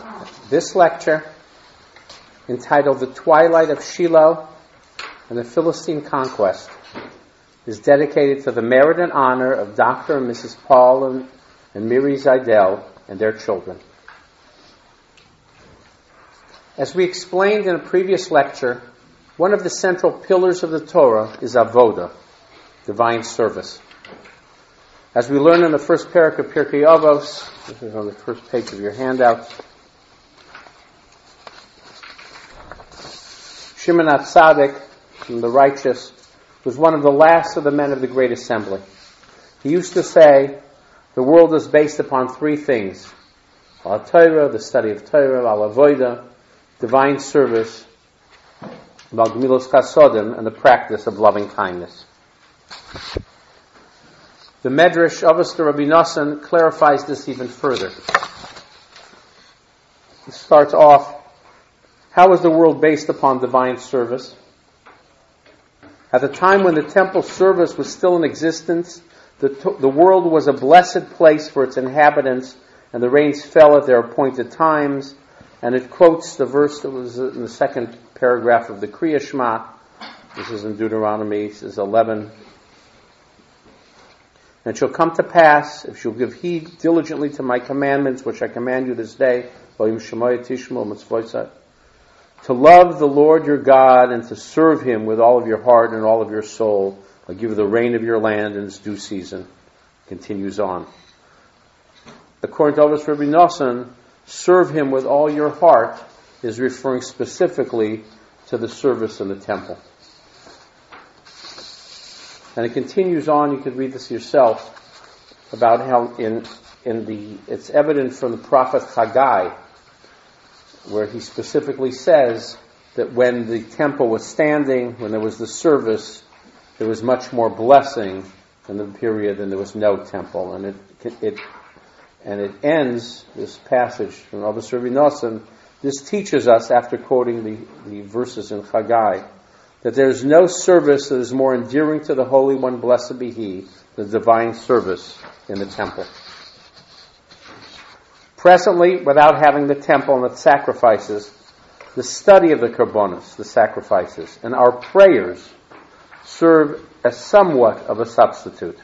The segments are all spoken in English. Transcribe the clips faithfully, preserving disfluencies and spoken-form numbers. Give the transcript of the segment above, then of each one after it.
This lecture, entitled The Twilight of Shiloh and the Philistine Conquest, is dedicated to the merit and honor of Doctor and Missus Paul and, and Miri Zaidel and their children. As we explained in a previous lecture, one of the central pillars of the Torah is avoda, divine service. As we learn in the first parak of Pirkei Avos, this is on the first page of your handout, Shimon HaTzadik, from the righteous, was one of the last of the men of the Great Assembly. He used to say, the world is based upon three things: al Torah, the study of Torah; al avoda, divine service; al gemilos chasodim, and the practice of loving kindness. The Medrash Avos Rabbi Nosson clarifies this even further. He starts off, how is the world based upon divine service? At the time when the temple service was still in existence, the, the world was a blessed place for its inhabitants, and the rains fell at their appointed times. And it quotes the verse that was in the second paragraph of the Kriya Shema. This is in Deuteronomy, this is eleven. And it shall come to pass, if you'll give heed diligently to my commandments, which I command you this day, to love the Lord your God and to serve Him with all of your heart and all of your soul. I'll give you the rain of your land in its due season. Continues on. According to Avos Rabbi Nosson, serve Him with all your heart is referring specifically to the service in the temple. And it continues on, you could read this yourself, about how in in the it's evident from the prophet Haggai, where he specifically says that when the temple was standing, when there was the service, there was much more blessing in the period than there was no temple. And it it and it ends, this passage from Avos Rabbi Nosson, this teaches us, after quoting the, the verses in Haggai, that there is no service that is more endearing to the Holy One, blessed be He, than divine service in the temple. Presently, without having the temple and its sacrifices, the study of the korbanos, the sacrifices, and our prayers serve as somewhat of a substitute.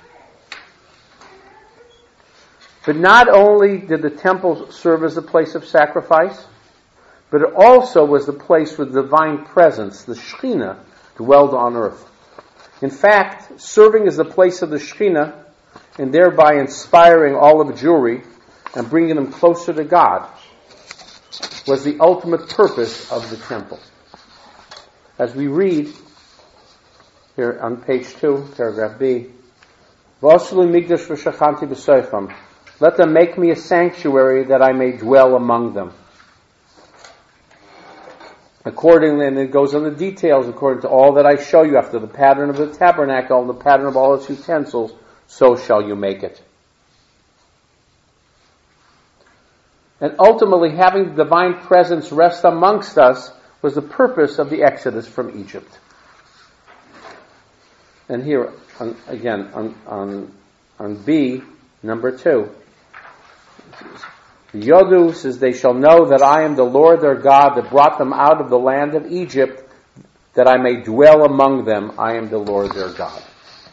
But not only did the temple serve as a place of sacrifice, but it also was the place where the divine presence, the Shekhinah, dwelled on earth. In fact, serving as the place of the Shekhinah, and thereby inspiring all of Jewry and bringing them closer to God, was the ultimate purpose of the temple. As we read here on page two, paragraph B, V'aslu migdash v'shachanti b'soicham. Let them make me a sanctuary that I may dwell among them. Accordingly, and it goes on the details, according to all that I show you after the pattern of the tabernacle and the pattern of all its utensils, so shall you make it. And ultimately, having the divine presence rest amongst us was the purpose of the Exodus from Egypt. And here, on, again, on, on, on B, number two, the Yodu says, they shall know that I am the Lord their God that brought them out of the land of Egypt, that I may dwell among them. I am the Lord their God.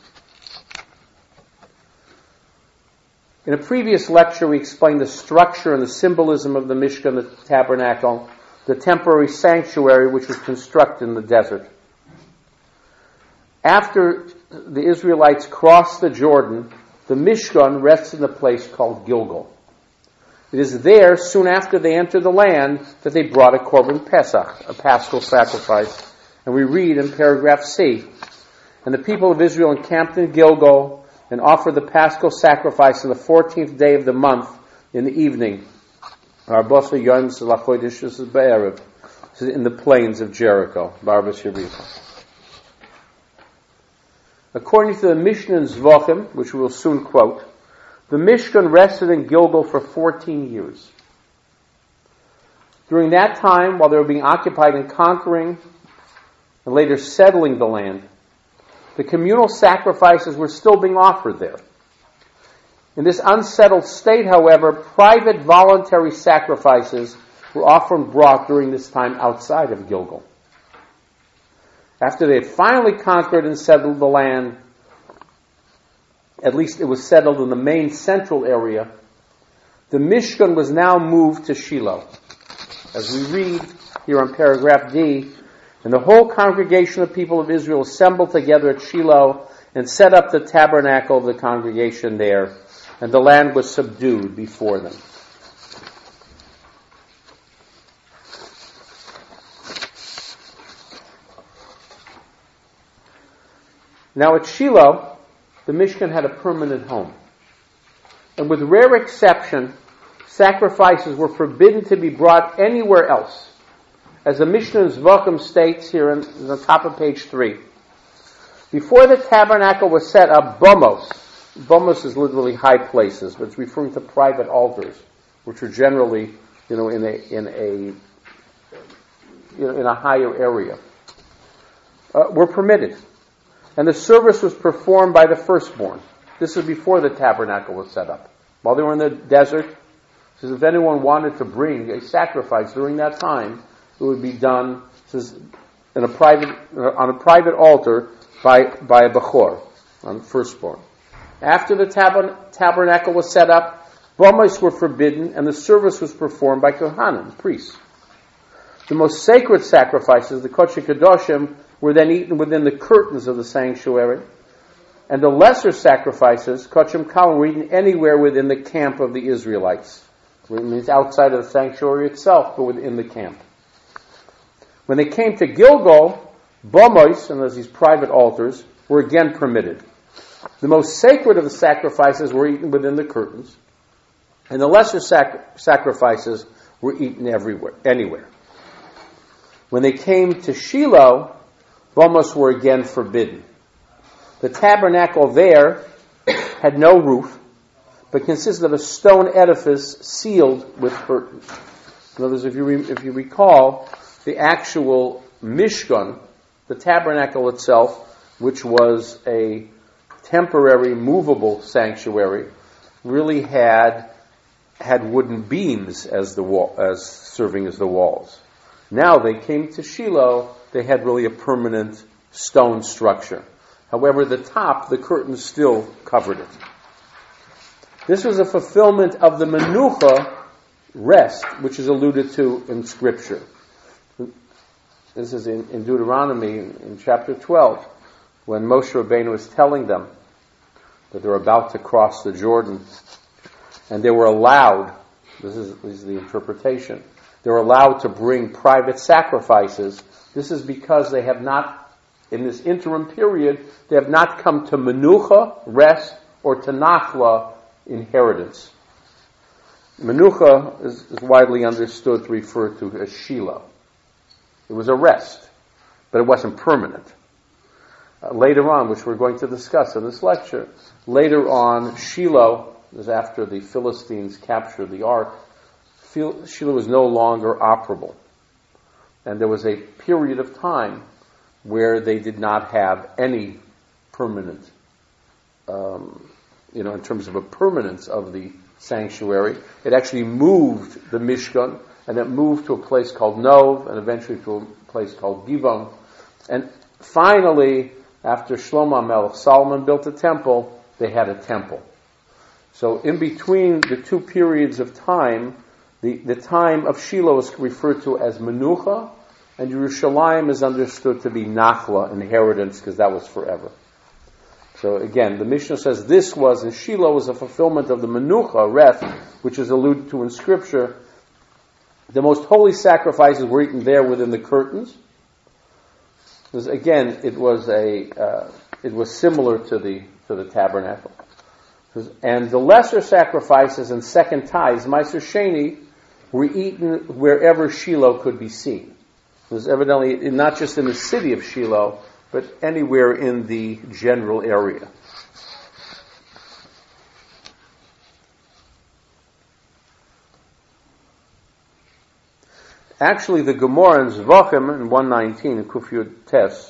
In a previous lecture, we explained the structure and the symbolism of the Mishkan, the tabernacle, the temporary sanctuary which was constructed in the desert. After the Israelites crossed the Jordan, the Mishkan rests in a place called Gilgal. It is there, soon after they entered the land, that they brought a Korban Pesach, a paschal sacrifice. And we read in paragraph C, and the people of Israel encamped in Gilgal and offered the paschal sacrifice on the fourteenth day of the month in the evening. In the plains of Jericho. According to the Mishnah in Zvachim, which we will soon quote, the Mishkan rested in Gilgal for fourteen years. During that time, while they were being occupied in conquering and later settling the land, the communal sacrifices were still being offered there. In this unsettled state, however, private voluntary sacrifices were often brought during this time outside of Gilgal. After they had finally conquered and settled the land, at least it was settled in the main central area, the Mishkan was now moved to Shiloh. As we read here on paragraph D, and the whole congregation of people of Israel assembled together at Shiloh and set up the tabernacle of the congregation there, and the land was subdued before them. Now at Shiloh, the Mishkan had a permanent home. And with rare exception, sacrifices were forbidden to be brought anywhere else. As the Mishnah in Zvachim states here on the top of page three, before the tabernacle was set up, bomos, bomos is literally high places, but it's referring to private altars, which are generally, you know, in a in a you know, in a higher area, uh, were permitted. And the service was performed by the firstborn. This is before the tabernacle was set up. While they were in the desert, it says if anyone wanted to bring a sacrifice during that time, it would be done, it says, in a private on a private altar by by a bechor, on the firstborn. After the tab- tabernacle was set up, bomos were forbidden, and the service was performed by kohanim, priests. The most sacred sacrifices, the kodesh kadoshim, were then eaten within the curtains of the sanctuary, and the lesser sacrifices, kodesh kalim, were eaten anywhere within the camp of the Israelites. It means outside of the sanctuary itself, but within the camp. When they came to Gilgal, bomos, and there's these private altars, were again permitted. The most sacred of the sacrifices were eaten within the curtains, and the lesser sac- sacrifices were eaten everywhere, anywhere. When they came to Shiloh, bomos were again forbidden. The tabernacle there had no roof, but consisted of a stone edifice sealed with curtains. In other words, if you re- if you recall, the actual Mishkan, the tabernacle itself, which was a temporary, movable sanctuary, really had had wooden beams as the wall, as serving as the walls. Now they came to Shiloh, they had really a permanent stone structure. However, the top, the curtains still covered it. This was a fulfillment of the menucha, rest, which is alluded to in Scripture. This is in, in Deuteronomy, in chapter twelve, when Moshe Rabbeinu was telling them that they're about to cross the Jordan, and they were allowed, this is, this is the interpretation, they were allowed to bring private sacrifices. This is because they have not, in this interim period, they have not come to menucha, rest, or to nachla, inheritance. Menucha is, is widely understood to refer to as Shiloh. It was a rest, but it wasn't permanent. Uh, later on, which we're going to discuss in this lecture, later on, Shiloh, is after the Philistines captured the ark, Shiloh was no longer operable. And there was a period of time where they did not have any permanent, um, you know, in terms of a permanence of the sanctuary. It actually moved the Mishkan, and it moved to a place called Nov, and eventually to a place called Givon. And finally, after Shlomo HaMelech, Solomon built a temple, they had a temple. So in between the two periods of time, the, the time of Shiloh is referred to as Menucha, and Yerushalayim is understood to be Nachla, inheritance, because that was forever. So again, the Mishnah says this was, and Shiloh was a fulfillment of the Menucha, Reth, which is alluded to in Scripture. The most holy sacrifices were eaten there within the curtains. Because again, it was a uh, it was similar to the to the tabernacle. And the lesser sacrifices and second tithes, Meiser Sheni, were eaten wherever Shiloh could be seen. It was evidently not just in the city of Shiloh, but anywhere in the general area. Actually, the Gemara in Zvachim in one nineteen, in Kufyud Tes,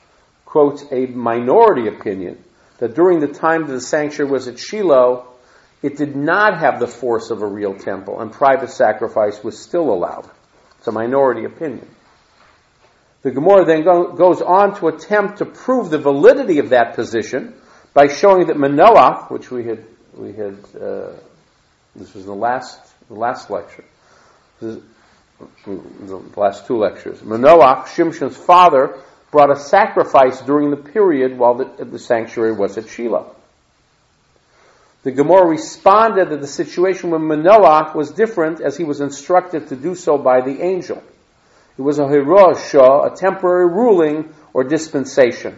quotes a minority opinion that during the time that the sanctuary was at Shiloh, it did not have the force of a real temple, and private sacrifice was still allowed. It's a minority opinion. The Gemara then go, goes on to attempt to prove the validity of that position by showing that Manoach, which we had, we had, uh, this was in the last, the last lecture, this is, the last two lectures. Manoach, Shimshon's father, brought a sacrifice during the period while the, the sanctuary was at Shiloh. The Gemara responded that the situation with Manoach was different, as he was instructed to do so by the angel. It was a Hirosh Shah, a temporary ruling or dispensation.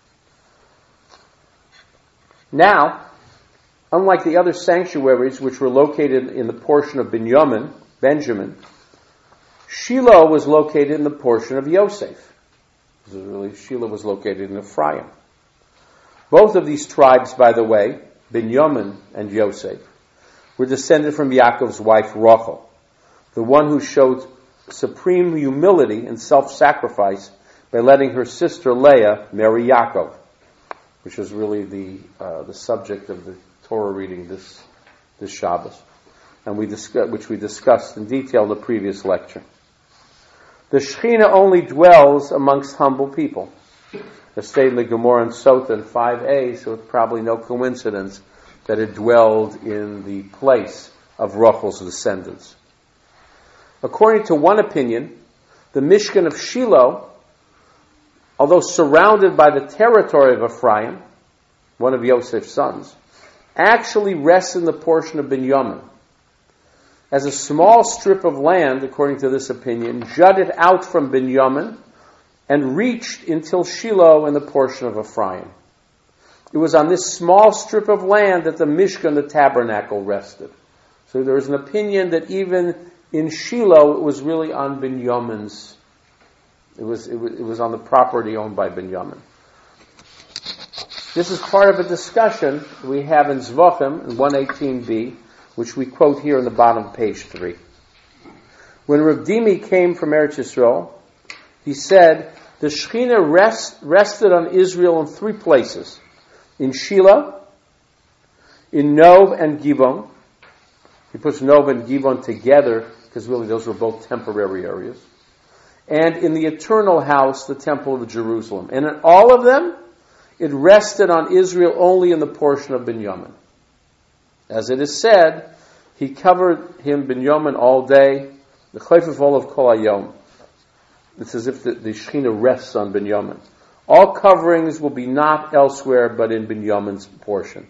Now, unlike the other sanctuaries which were located in the portion of Binyamin, Benjamin, Shiloh was located in the portion of Yosef. This is really, Shiloh was located in Ephraim. Both of these tribes, by the way, Binyamin and Yosef, were descended from Yaakov's wife Rachel, the one who showed supreme humility and self-sacrifice by letting her sister Leah marry Yaakov, which is really the uh, the subject of the Torah reading this this Shabbos, and we discuss, which we discussed in detail in the previous lecture. The Shekhinah only dwells amongst humble people. As stated in the Gemara in Sota in five a, so it's probably no coincidence that it dwelled in the place of Rachel's descendants. According to one opinion, the Mishkan of Shiloh, although surrounded by the territory of Ephraim, one of Yosef's sons, actually rests in the portion of Binyamin, as a small strip of land, according to this opinion, jutted out from Binyamin and reached until Shiloh in the portion of Ephraim. It was on this small strip of land that the Mishkan, the tabernacle, rested. So there is an opinion that even in Shiloh, it was really on Binyamin's, it was, it was, it was on the property owned by Binyamin. This is part of a discussion we have in Zvachim, in one eighteen b, which we quote here in the bottom of page three. When Rav Dimi came from Eretz Yisrael, he said, the Shekhinah rest, rested on Israel in three places. In Shiloh, in Nov and Givon. He puts Nov and Givon together because really those were both temporary areas. And in the eternal house, the temple of Jerusalem. And in all of them, it rested on Israel only in the portion of Binyamin. As it is said, he covered him Binyamin all day, the chayfif of kol hayom. It's as if the, the Shekhinah rests on Binyamin. All coverings will be not elsewhere but in Binyamin's portion.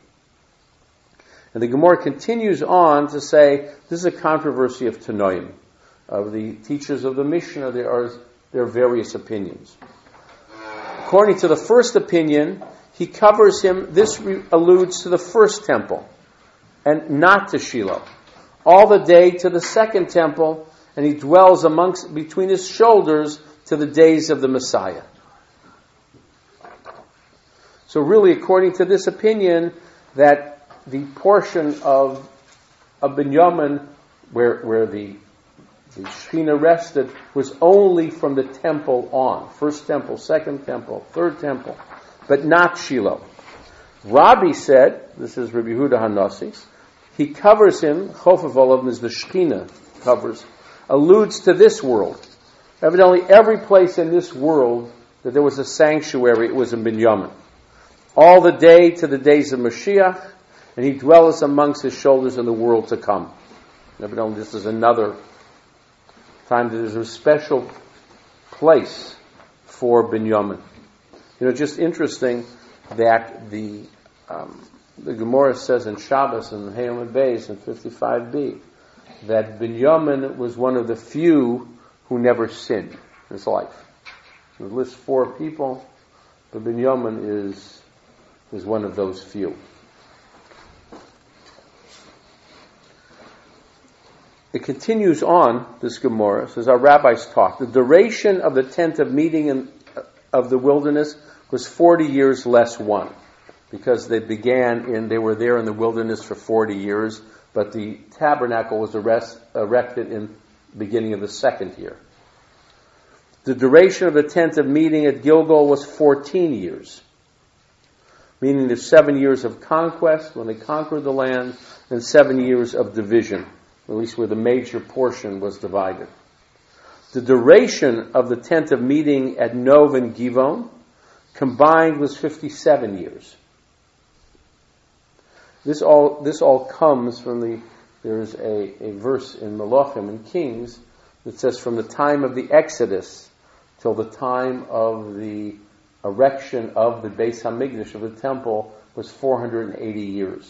And the Gemara continues on to say, this is a controversy of Tanoim. Of the teachers of the Mishnah, there are, there are various opinions. According to the first opinion, he covers him, this re- alludes to the first temple, and not to Shiloh. All the day to the second temple, and he dwells amongst, between his shoulders to the days of the Messiah. So really, according to this opinion, that the portion of, of Binyamin where, where the, the Shekhinah rested was only from the temple on. First temple, second temple, third temple, but not Shiloh. Rabbi said, this is Rabbi Yehuda Hanassi, he covers him, Chofev Olav is the Shekhinah covers, alludes to this world. Evidently, every place in this world that there was a sanctuary, it was in Binyamin. All the day to the days of Mashiach, and he dwells amongst his shoulders in the world to come. Evidently, this is another time that there's a special place for Binyamin. You know, just interesting that the um, the Gemara says in Shabbos in Hayom Beis in fifty-five b that Binyamin was one of the few who never sinned in his life. It lists four people, but Binyamin is is one of those few. It continues on, this Gemara, says our rabbis taught, the duration of the tent of meeting in, of the wilderness was forty years less one. Because they began in, they were there in the wilderness for forty years, but the tabernacle was arrest, erected in the beginning of the second year. The duration of the tent of meeting at Gilgal was fourteen years. Meaning there's seven years of conquest when they conquered the land, and seven years of division, at least where the major portion was divided. The duration of the tent of meeting at Nov and Givon combined was fifty-seven years. This all this all comes from the, there's a, a verse in Melachim and Kings that says from the time of the Exodus till the time of the erection of the Beis HaMikdash, of the temple, was four hundred eighty years.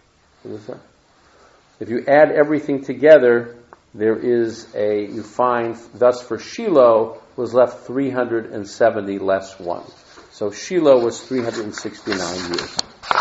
If you add everything together, there is a, you find, thus for Shiloh was left three hundred seventy less one. So Shiloh was three hundred sixty-nine years.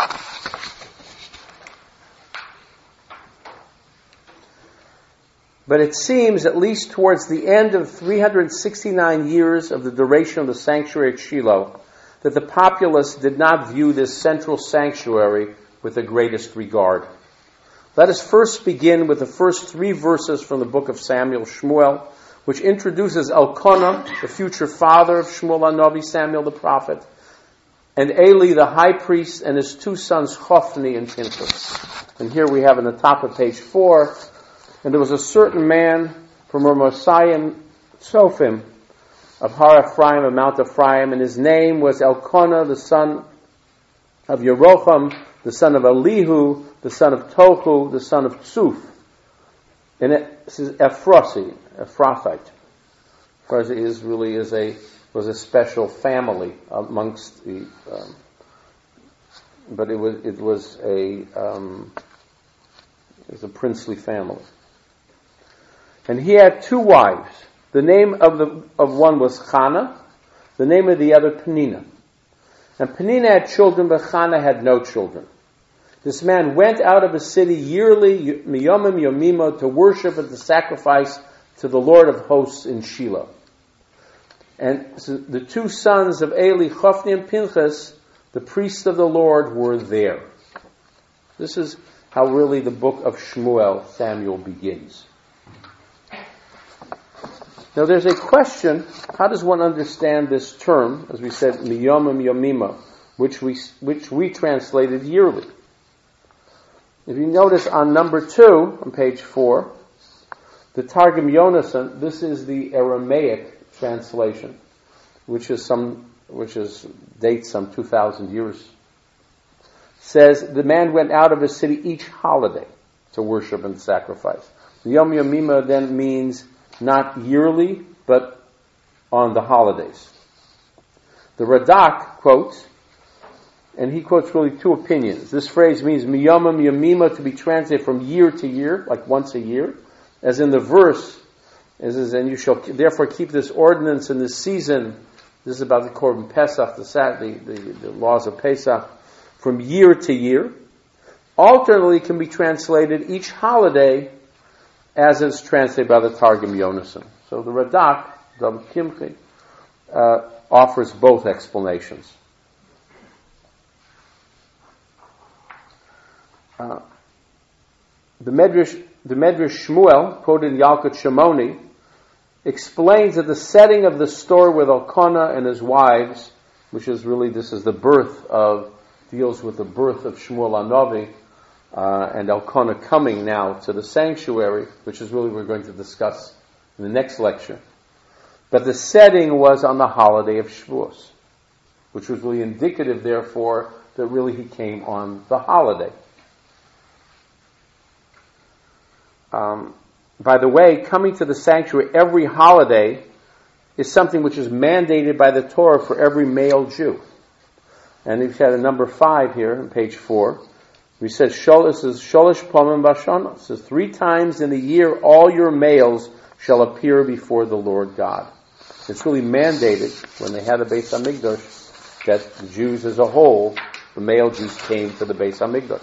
But it seems, at least towards the end of three hundred sixty-nine years of the duration of the sanctuary at Shiloh, that the populace did not view this central sanctuary with the greatest regard. Let us first begin with the first three verses from the book of Samuel Shmuel, which introduces Elkanah, the future father of Shmuel HaNavi, Samuel the prophet, and Eli the high priest, and his two sons Hophni and Pinchas. And here we have in the top of page four, and there was a certain man from Ramosayim Tzofim of Har Ephraim, of Mount Ephraim, and his name was Elkanah, the son of Yeroham, the son of Elihu, the son of Tohu, the son of Tzuf. And it this is Ephrathi, Ephrathite. Ephrathi is really is a was a special family amongst the, um, but it was it was a um, it was a princely family. And he had two wives. The name of the of one was Chana, the name of the other Penina. And Penina had children, but Chana had no children. This man went out of his city yearly, miyomim yomimo, to worship and to sacrifice to the Lord of hosts in Shiloh. And so the two sons of Eli, Hophni and Pinchas, the priests of the Lord, were there. This is how really the book of Shmuel, Samuel, begins. Now there's a question, how does one understand this term, as we said, miyomim yomimo, which we, which we translated yearly? If you notice on number two, on page four, the Targum Yonasan, this is the Aramaic translation, which is some, which is, dates some two thousand years, says, the man went out of his city each holiday to worship and sacrifice. The Yom Yomima then means not yearly, but on the holidays. The Radak quotes, and he quotes really two opinions. This phrase means miyamim yamima, to be translated from year to year, like once a year, as in the verse, as is, and you shall therefore keep this ordinance in this season. This is about the Korban Pesach, the, the, the, the laws of Pesach, from year to year. Alternately, can be translated each holiday, as is translated by the Targum Yonasan. So the Radak, David Kimchi, uh, offers both explanations. Uh, the Medrash, the Medrash Shmuel, quoted in Yalkut Shimoni, explains that the setting of the story with Elkanah and his wives, which is really, this is the birth of, deals with the birth of Shmuel HaNavi, uh, and Elkanah coming now to the sanctuary, which is really what we're going to discuss in the next lecture. But the setting was on the holiday of Shavuos, which was really indicative, therefore, that really he came on the holiday. Um, by the way, coming to the sanctuary every holiday is something which is mandated by the Torah for every male Jew. And we've had a number five here on page four. We said, Sholish is Sholish Pamim Bashana. It says, three times in the year all your males shall appear before the Lord God. It's really mandated when they had the Beis HaMikdash that the Jews as a whole, the male Jews, came to the Beis HaMikdash.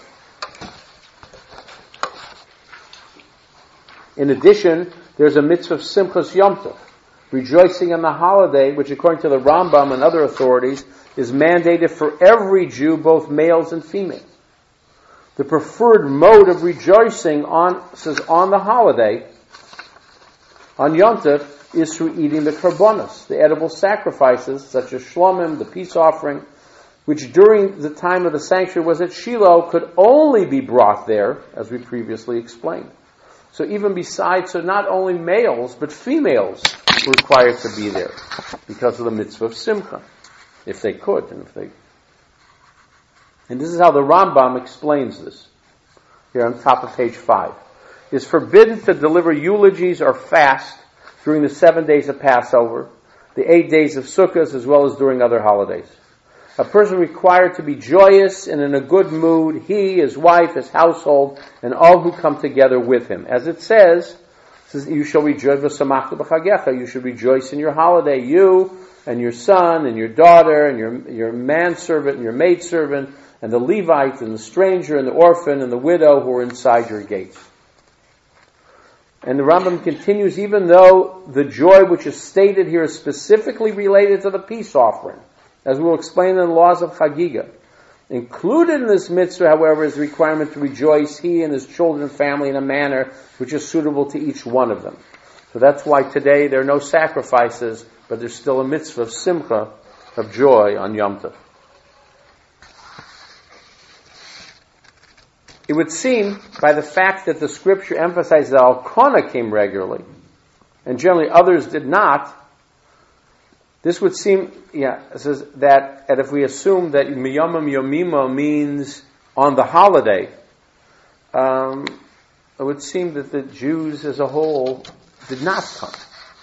In addition, there's a mitzvah of Simchas Yom Tov, rejoicing on the holiday, which according to the Rambam and other authorities is mandated for every Jew, both males and females. The preferred mode of rejoicing on, says, on the holiday, on Yom Tov, is through eating the karbonos, the edible sacrifices, such as shlomim, the peace offering, which during the time of the sanctuary was at Shiloh, could only be brought there, as we previously explained. So even besides, so not only males, but females were required to be there because of the mitzvah of Simcha, if they could. And if they, and this is how the Rambam explains this, here on top of page five. It is forbidden to deliver eulogies or fast during the seven days of Passover, the eight days of Sukkot, as well as during other holidays. A person required to be joyous and in a good mood, he, his wife, his household, and all who come together with him. As it says, it says you shall rejoice v'samachta b'chagecha. You should rejoice in your holiday, you and your son and your daughter and your your manservant and your maidservant and the Levite and the stranger and the orphan and the widow who are inside your gates. And the Rambam continues, even though the joy which is stated here is specifically related to the peace offering, as we'll explain in the laws of Chagiga. Included in this mitzvah, however, is the requirement to rejoice, he and his children and family, in a manner which is suitable to each one of them. So that's why today there are no sacrifices, but there's still a mitzvah of simcha, of joy on Yom Tov. It would seem, by the fact that the scripture emphasizes that Elkanah came regularly, and generally others did not, this would seem, yeah, it says that, and if we assume that Miyamim Yomima means on the holiday, um, it would seem that the Jews as a whole did not come.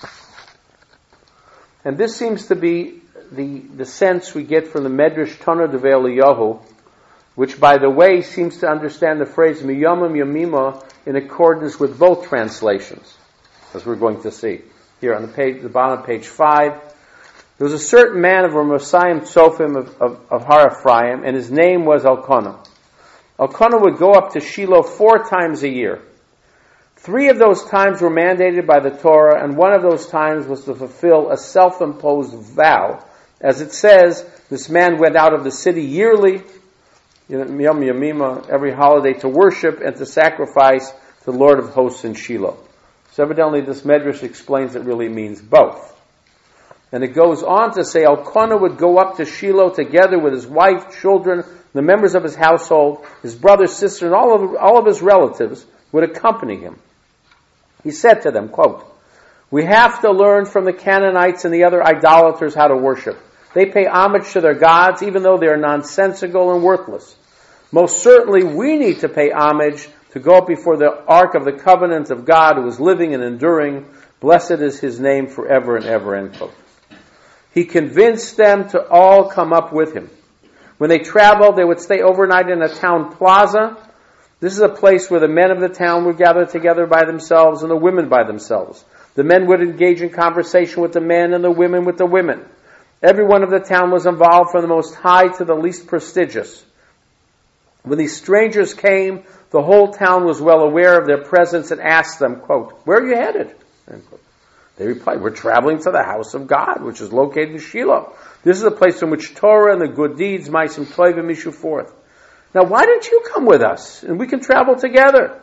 And this seems to be the, the sense we get from the Medrash Tana Devei Eliyahu, which, by the way, seems to understand the phrase Miyamim Yomima in accordance with both translations, as we're going to see. Here on the page, the bottom of page five, there was a certain man of Ramosayim Tzofim of, of, of Har Ephraim, and his name was Elkanah. Elkanah would go up to Shiloh four times a year. Three of those times were mandated by the Torah, and one of those times was to fulfill a self-imposed vow. As it says, this man went out of the city yearly, Yom Yomima, every holiday, to worship and to sacrifice to the Lord of hosts in Shiloh. So evidently this Medrash explains it really means both. And it goes on to say Elkanah would go up to Shiloh together with his wife, children, the members of his household, his brother, sister, and all of, all of his relatives would accompany him. He said to them, quote, "We have to learn from the Canaanites and the other idolaters how to worship. They pay homage to their gods even though they are nonsensical and worthless. Most certainly we need to pay homage to go up before the Ark of the Covenant of God who is living and enduring. Blessed is his name forever and ever," end quote. He convinced them to all come up with him. When they traveled, they would stay overnight in a town plaza. This is a place where the men of the town would gather together by themselves and the women by themselves. The men would engage in conversation with the men and the women with the women. Everyone of the town was involved, from the most high to the least prestigious. When these strangers came, the whole town was well aware of their presence and asked them, quote, "Where are you headed?" End quote. They replied, "We're traveling to the house of God, which is located in Shiloh. This is a place from which Torah and the good deeds, Ma'asim Tovim, issue forth. Now why don't you come with us, and we can travel together?"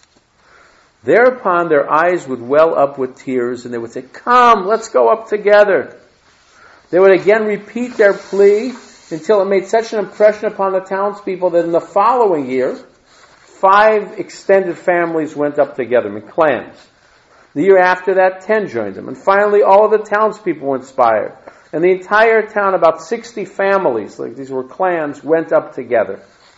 Thereupon their eyes would well up with tears, and they would say, "Come, let's go up together." They would again repeat their plea until it made such an impression upon the townspeople that in the following year, five extended families went up together, in clans. The year after that, ten joined them. And finally, all of the townspeople were inspired. And the entire town, about sixty families, like these were clans, went up together.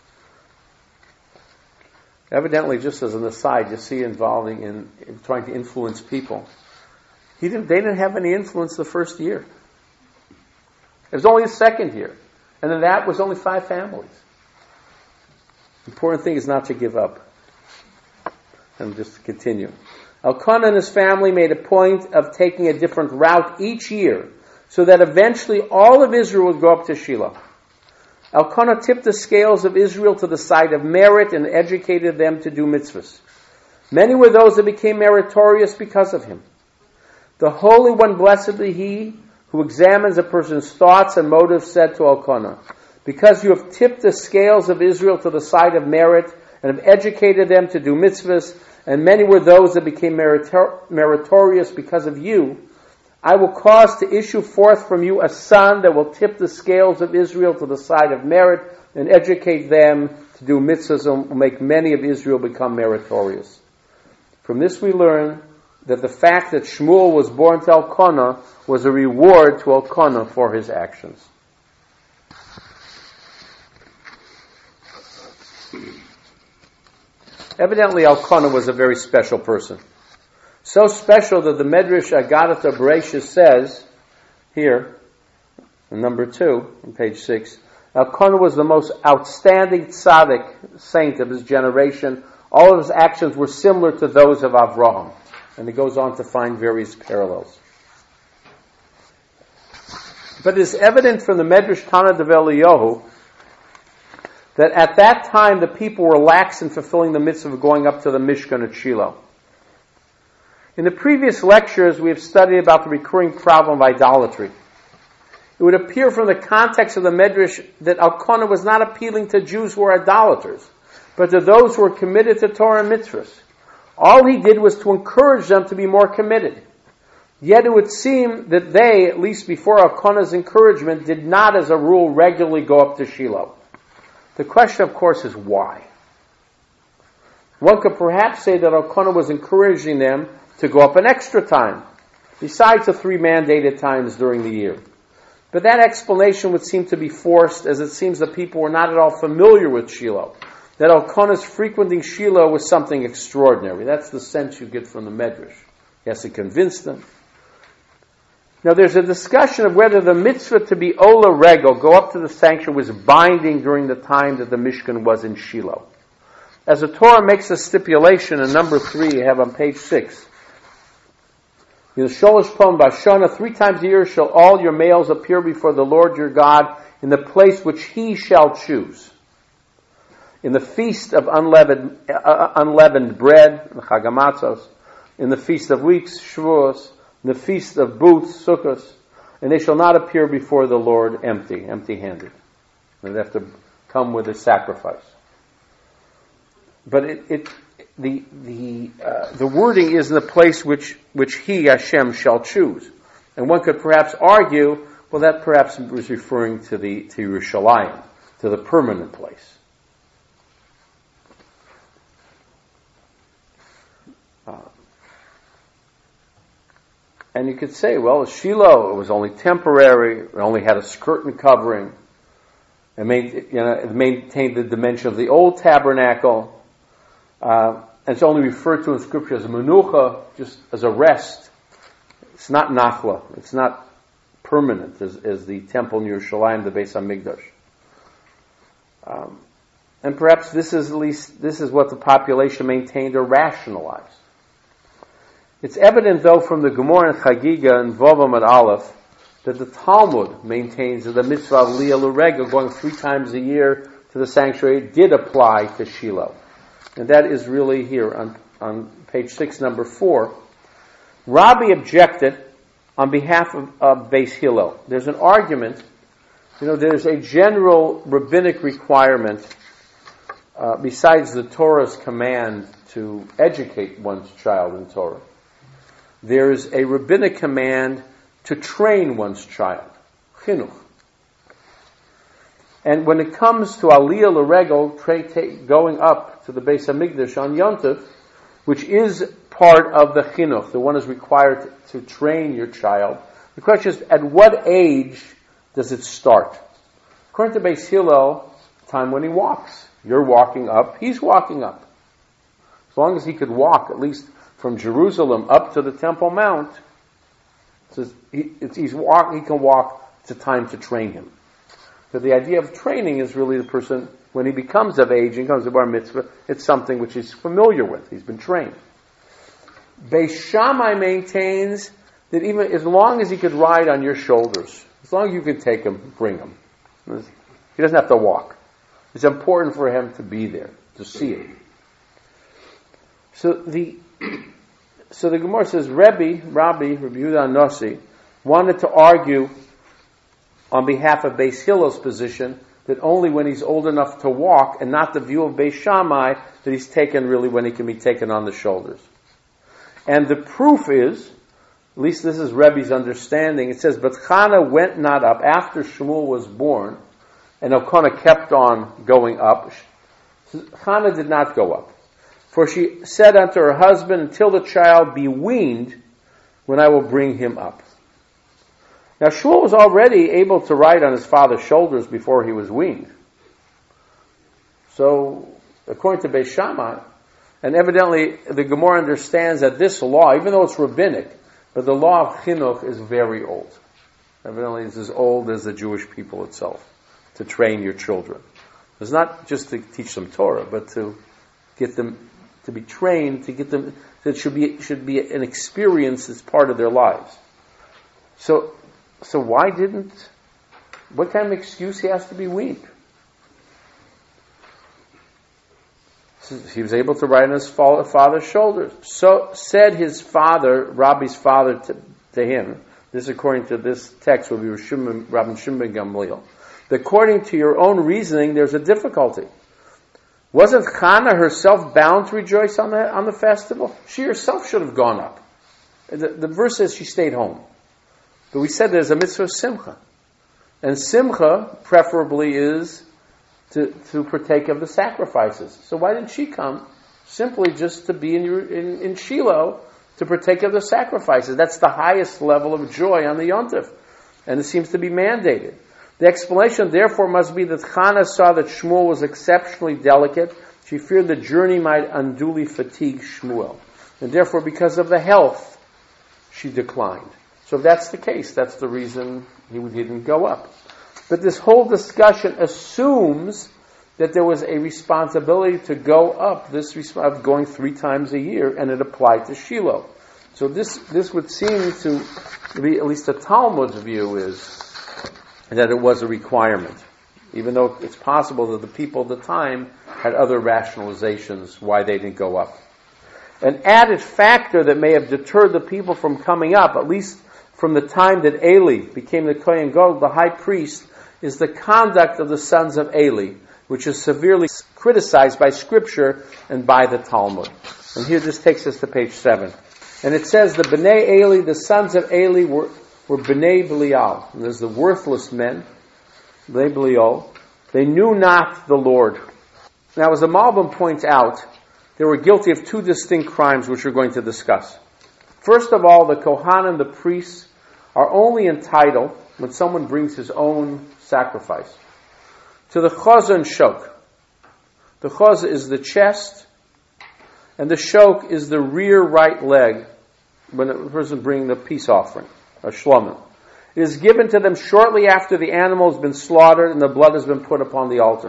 Evidently, just as an aside, you see involving in, in trying to influence people. He didn't, they didn't have any influence the first year. It was only the second year. And then that was only five families. The important thing is not to give up. And just to continue. Elkanah and his family made a point of taking a different route each year, so that eventually all of Israel would go up to Shiloh. Elkanah tipped the scales of Israel to the side of merit and educated them to do mitzvahs. Many were those that became meritorious because of him. The Holy One, blessed be he, who examines a person's thoughts and motives, said to Elkanah, "Because you have tipped the scales of Israel to the side of merit and have educated them to do mitzvahs, and many were those that became meritor- meritorious because of you, I will cause to issue forth from you a son that will tip the scales of Israel to the side of merit and educate them to do mitzvahs and will make many of Israel become meritorious. From this we learn that the fact that Shmuel was born to Elkanah was a reward to Elkanah for his actions. Evidently, Elkanah was a very special person. So special that the Medrash Agadat Bereshis says, here, in number two, on page six, Elkanah was the most outstanding tzaddik, saint of his generation. All of his actions were similar to those of Avraham. And he goes on to find various parallels. But it is evident from the Medrash Tanna of Eliyahu that at that time the people were lax in fulfilling the mitzvah of going up to the Mishkan at Shiloh. In the previous lectures, we have studied about the recurring problem of idolatry. It would appear from the context of the Medrash that Elkanah was not appealing to Jews who are idolaters, but to those who are committed to Torah and mitzvahs. All he did was to encourage them to be more committed. Yet it would seem that they, at least before Elkanah's encouragement, did not as a rule regularly go up to Shiloh. The question, of course, is why? One could perhaps say that Elkanah was encouraging them to go up an extra time, besides the three mandated times during the year. But that explanation would seem to be forced, as it seems the people were not at all familiar with Shiloh. That Elkanah's frequenting Shiloh was something extraordinary. That's the sense you get from the Medrash. He has to convince them. Now there's a discussion of whether the mitzvah to be Ola Regel, go up to the sanctuary, was binding during the time that the Mishkan was in Shiloh. As the Torah makes a stipulation in number three, you have on page six, in the Sholosh Pom Bashana, three times a year shall all your males appear before the Lord your God in the place which he shall choose. In the feast of unleavened, uh, unleavened bread, the Chag HaMatzos, in the feast of weeks, Shavuos, in the feast of booths, Sukkos, and they shall not appear before the Lord empty, empty-handed. They have to come with a sacrifice. But it, it the the uh, the wording is in the place which which he, Hashem, shall choose. And one could perhaps argue, well, that perhaps was referring to the to Yerushalayim, to the permanent place. Uh, and you could say, well, Shiloh, it was only temporary, it only had a curtain covering, it, made, you know, it maintained the dimension of the old tabernacle, uh, and it's only referred to in Scripture as a menucha, just as a rest. It's not nachla, it's not permanent as, as the temple in Yerushalayim, the Beis HaMikdash. Um, and perhaps this is at least, this is what the population maintained or rationalized. It's evident, though, from the Gemara and Chagiga and Vavam at Aleph, that the Talmud maintains that the mitzvah of Liyah L'Regel, going three times a year to the sanctuary, did apply to Shiloh. And that is really here on, on page six, number four. Rabbi objected on behalf of, of Beis Hillel. There's an argument, you know, there's a general rabbinic requirement, uh, besides the Torah's command to educate one's child in Torah. There's a rabbinic command to train one's child, chinuch. And when it comes to Aliyah L'Regel, going up to the Beis HaMikdash on Yom Tov, which is part of the chinuch, the one is required to, to train your child. The question is, at what age does it start? According to Beis Hillel, time when he walks. You're walking up, he's walking up. As long as he could walk, at least from Jerusalem up to the Temple Mount, it's, he, it's, he's walk, he can walk, it's a time to train him. But the idea of training is really the person, when he becomes of age and comes to Bar Mitzvah, it's something which he's familiar with. He's been trained. Beis Shammai maintains that even as long as he could ride on your shoulders, as long as you could take him, bring him. He doesn't have to walk. It's important for him to be there, to see it. So the so the Gemara says, Rebbe, Rabbi, Rabbi Yehuda Nasi, wanted to argue on behalf of Beis Hillel's position that only when he's old enough to walk, and not the view of Beis Shammai, that he's taken really when he can be taken on the shoulders. And the proof is At least this is Rebbe's understanding. It says, but Chana went not up after Shmuel was born, and Elkanah kept on going up. Chana did not go up. For she said unto her husband, until the child be weaned, when I will bring him up. Now Shmuel was already able to ride on his father's shoulders before he was weaned. So, according to Beis Shammai, and evidently the Gemara understands that this law, even though it's rabbinic, but the law of chinuch is very old. Evidently it's as old as the Jewish people itself, to train your children. It's not just to teach them Torah, but to get them to be trained, to get them, it should be, should be an experience that's part of their lives. So, so why didn't, what kind of excuse he has to be weaned? He was able to ride on his father's shoulders. So said his father, Rabbi's father, to, to him. This, according to this text, will be Rabbi Shimon Gamliel. According to your own reasoning, there's a difficulty. Wasn't Chana herself bound to rejoice on the on the festival? She herself should have gone up. The, the verse says she stayed home. But we said there's a mitzvah of simcha. And simcha, preferably, is to, to partake of the sacrifices. So why didn't she come? Simply just to be in, in, in Shiloh to partake of the sacrifices. That's the highest level of joy on the Yom Tov. And it seems to be mandated. The explanation, therefore, must be that Chana saw that Shmuel was exceptionally delicate. She feared the journey might unduly fatigue Shmuel. And therefore, because of the health, she declined. So if that's the case, that's the reason he didn't go up. But this whole discussion assumes that there was a responsibility to go up, this of going three times a year, and it applied to Shiloh. So this this would seem to be, at least the Talmud's view is, that it was a requirement, even though it's possible that the people at the time had other rationalizations why they didn't go up. An added factor that may have deterred the people from coming up, at least from the time that Eli became the Kohen Gadol, the high priest, is the conduct of the sons of Eli, which is severely criticized by Scripture and by the Talmud. And here this takes us to page seven. And it says, the Bnei Eli, the sons of Eli, were were Bnei Belial. And there's the worthless men, Bnei Belial. They knew not the Lord. Now, as the Malbim points out, they were guilty of two distinct crimes which we're going to discuss. First of all, the Kohanim, the priests, are only entitled, when someone brings his own sacrifice, to the chazah and shok. The chazah is the chest, and the shok is the rear right leg when a person brings the peace offering. A shlomim. It is given to them shortly after the animal has been slaughtered and the blood has been put upon the altar.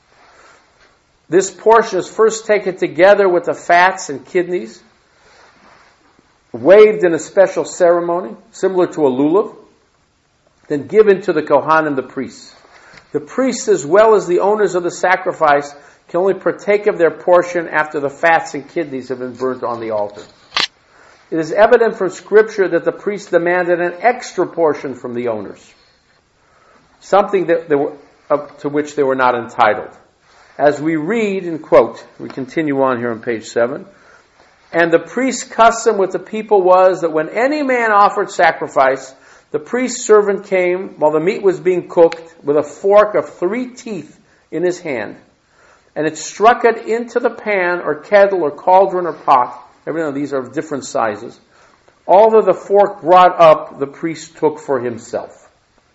This portion is first taken together with the fats and kidneys, waved in a special ceremony, similar to a lulav, then given to the Kohanim, the priests. The priests, as well as the owners of the sacrifice, can only partake of their portion after the fats and kidneys have been burnt on the altar. It is evident from Scripture that the priests demanded an extra portion from the owners, something that they were, up to which they were not entitled. As we read, and quote, we continue on here on page seven, and the priest's custom with the people was that when any man offered sacrifice, the priest's servant came while the meat was being cooked with a fork of three teeth in his hand, and it struck it into the pan or kettle or cauldron or pot. Every one of these are of different sizes. All that the fork brought up, the priest took for himself.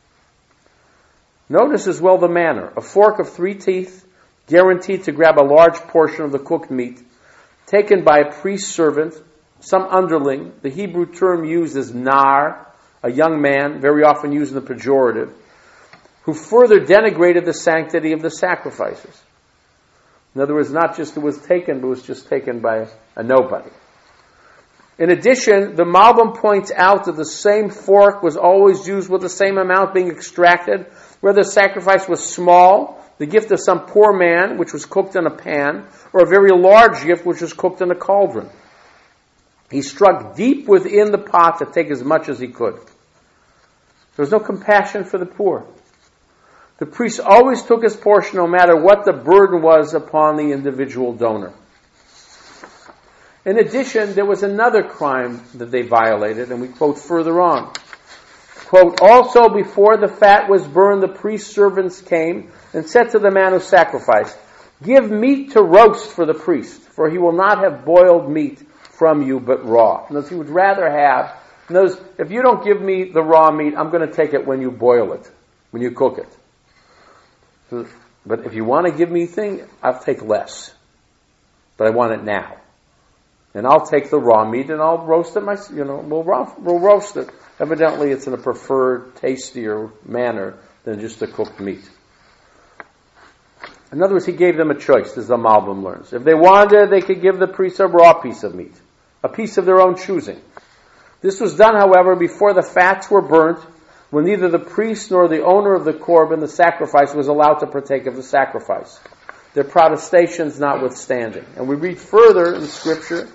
Notice as well the manner. A fork of three teeth, guaranteed to grab a large portion of the cooked meat, taken by a priest servant, some underling. The Hebrew term used is nar, a young man, very often used in the pejorative, who further denigrated the sanctity of the sacrifices. In other words, not just it was taken, but it was just taken by a nobody. In addition, the Malbim points out that the same fork was always used with the same amount being extracted, whether the sacrifice was small, the gift of some poor man, which was cooked in a pan, or a very large gift, which was cooked in a cauldron. He struck deep within the pot to take as much as he could. There was no compassion for the poor. The priest always took his portion no matter what the burden was upon the individual donor. In addition, there was another crime that they violated, and we quote further on. Quote, also before the fat was burned, the priest's servants came and said to the man who sacrificed, give meat to roast for the priest, for he will not have boiled meat from you but raw. In other words, he would rather have, in other words, if you don't give me the raw meat, I'm going to take it when you boil it, when you cook it. So, but if you want to give me thing, I'll take less. But I want it now. And I'll take the raw meat and I'll roast it myself, you know, we'll, we'll roast it. Evidently it's in a preferred, tastier manner than just a cooked meat. In other words, he gave them a choice, as the Malbim learns. If they wanted, they could give the priest a raw piece of meat, a piece of their own choosing. This was done, however, before the fats were burnt, when neither the priest nor the owner of the korban, the sacrifice, was allowed to partake of the sacrifice. Their protestations notwithstanding. And we read further in Scripture,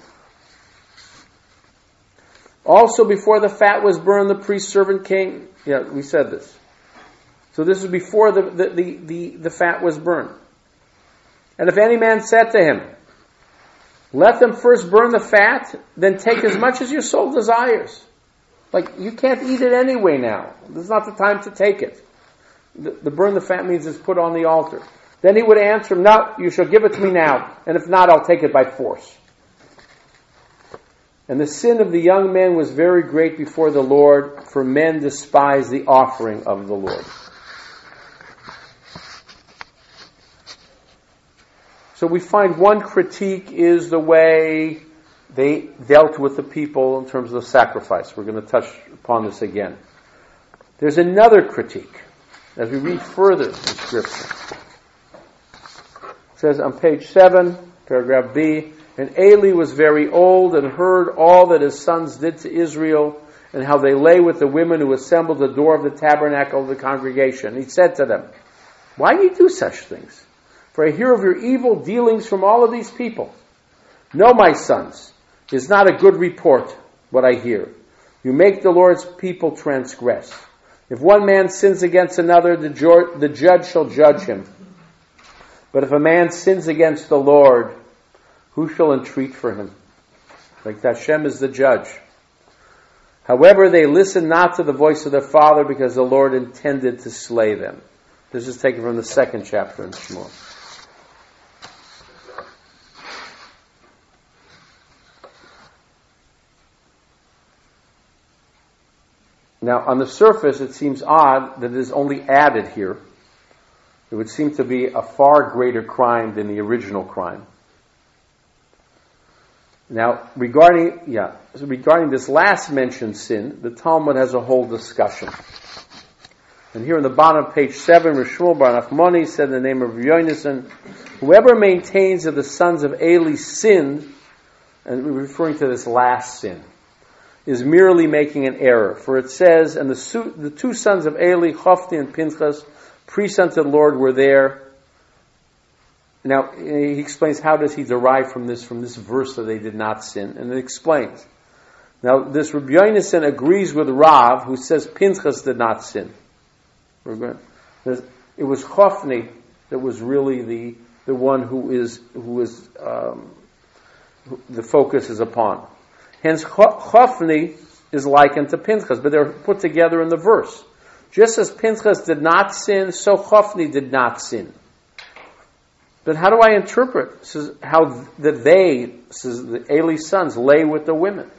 also before the fat was burned, the priest's servant came. Yeah, we said this. So this is before the, the, the, the, the fat was burned. And if any man said to him, let them first burn the fat, then take as much as your soul desires. Like, you can't eat it anyway now. This is not the time to take it. The, the burn the fat means it's put on the altar. Then he would answer him, no, you shall give it to me now, and if not, I'll take it by force. And the sin of the young man was very great before the Lord, for men despise the offering of the Lord. So we find one critique is the way they dealt with the people in terms of the sacrifice. We're going to touch upon this again. There's another critique as we read further in Scripture. It says on page seven, paragraph B, and Eli was very old and heard all that his sons did to Israel and how they lay with the women who assembled at the door of the tabernacle of the congregation. He said to them, why do you do such things? For I hear of your evil dealings from all of these people. No, my sons, it is not a good report what I hear. You make the Lord's people transgress. If one man sins against another, the, ju- the judge shall judge him. But if a man sins against the Lord, who shall entreat for him? Like Hashem is the judge. However, they listened not to the voice of their father because the Lord intended to slay them. This is taken from the second chapter in Shmuel. Now, on the surface, it seems odd that it is only added here. It would seem to be a far greater crime than the original crime. Now, regarding yeah, so regarding this last mentioned sin, the Talmud has a whole discussion. And here in the bottom of page seven, Rishmuel Bar Nachmani said in the name of Yonasan, whoever maintains that the sons of Eli sinned, and we're referring to this last sin, is merely making an error. For it says, and the, su- the two sons of Eli, Hophni and Pinchas, priests unto the Lord, were there. Now, he explains how does he derive from this, from this verse that they did not sin. And it explains. Now, this Rabbi Yonasan agrees with Rav, who says Pinchas did not sin. We're going, it was Hophni that was really the, the one who is, who is, um, who the focus is upon. Hence, Hophni is likened to Pinchas, but they're put together in the verse. Just as Pinchas did not sin, so Hophni did not sin. But how do I interpret says, how that they, says the Eli's sons, lay with the women?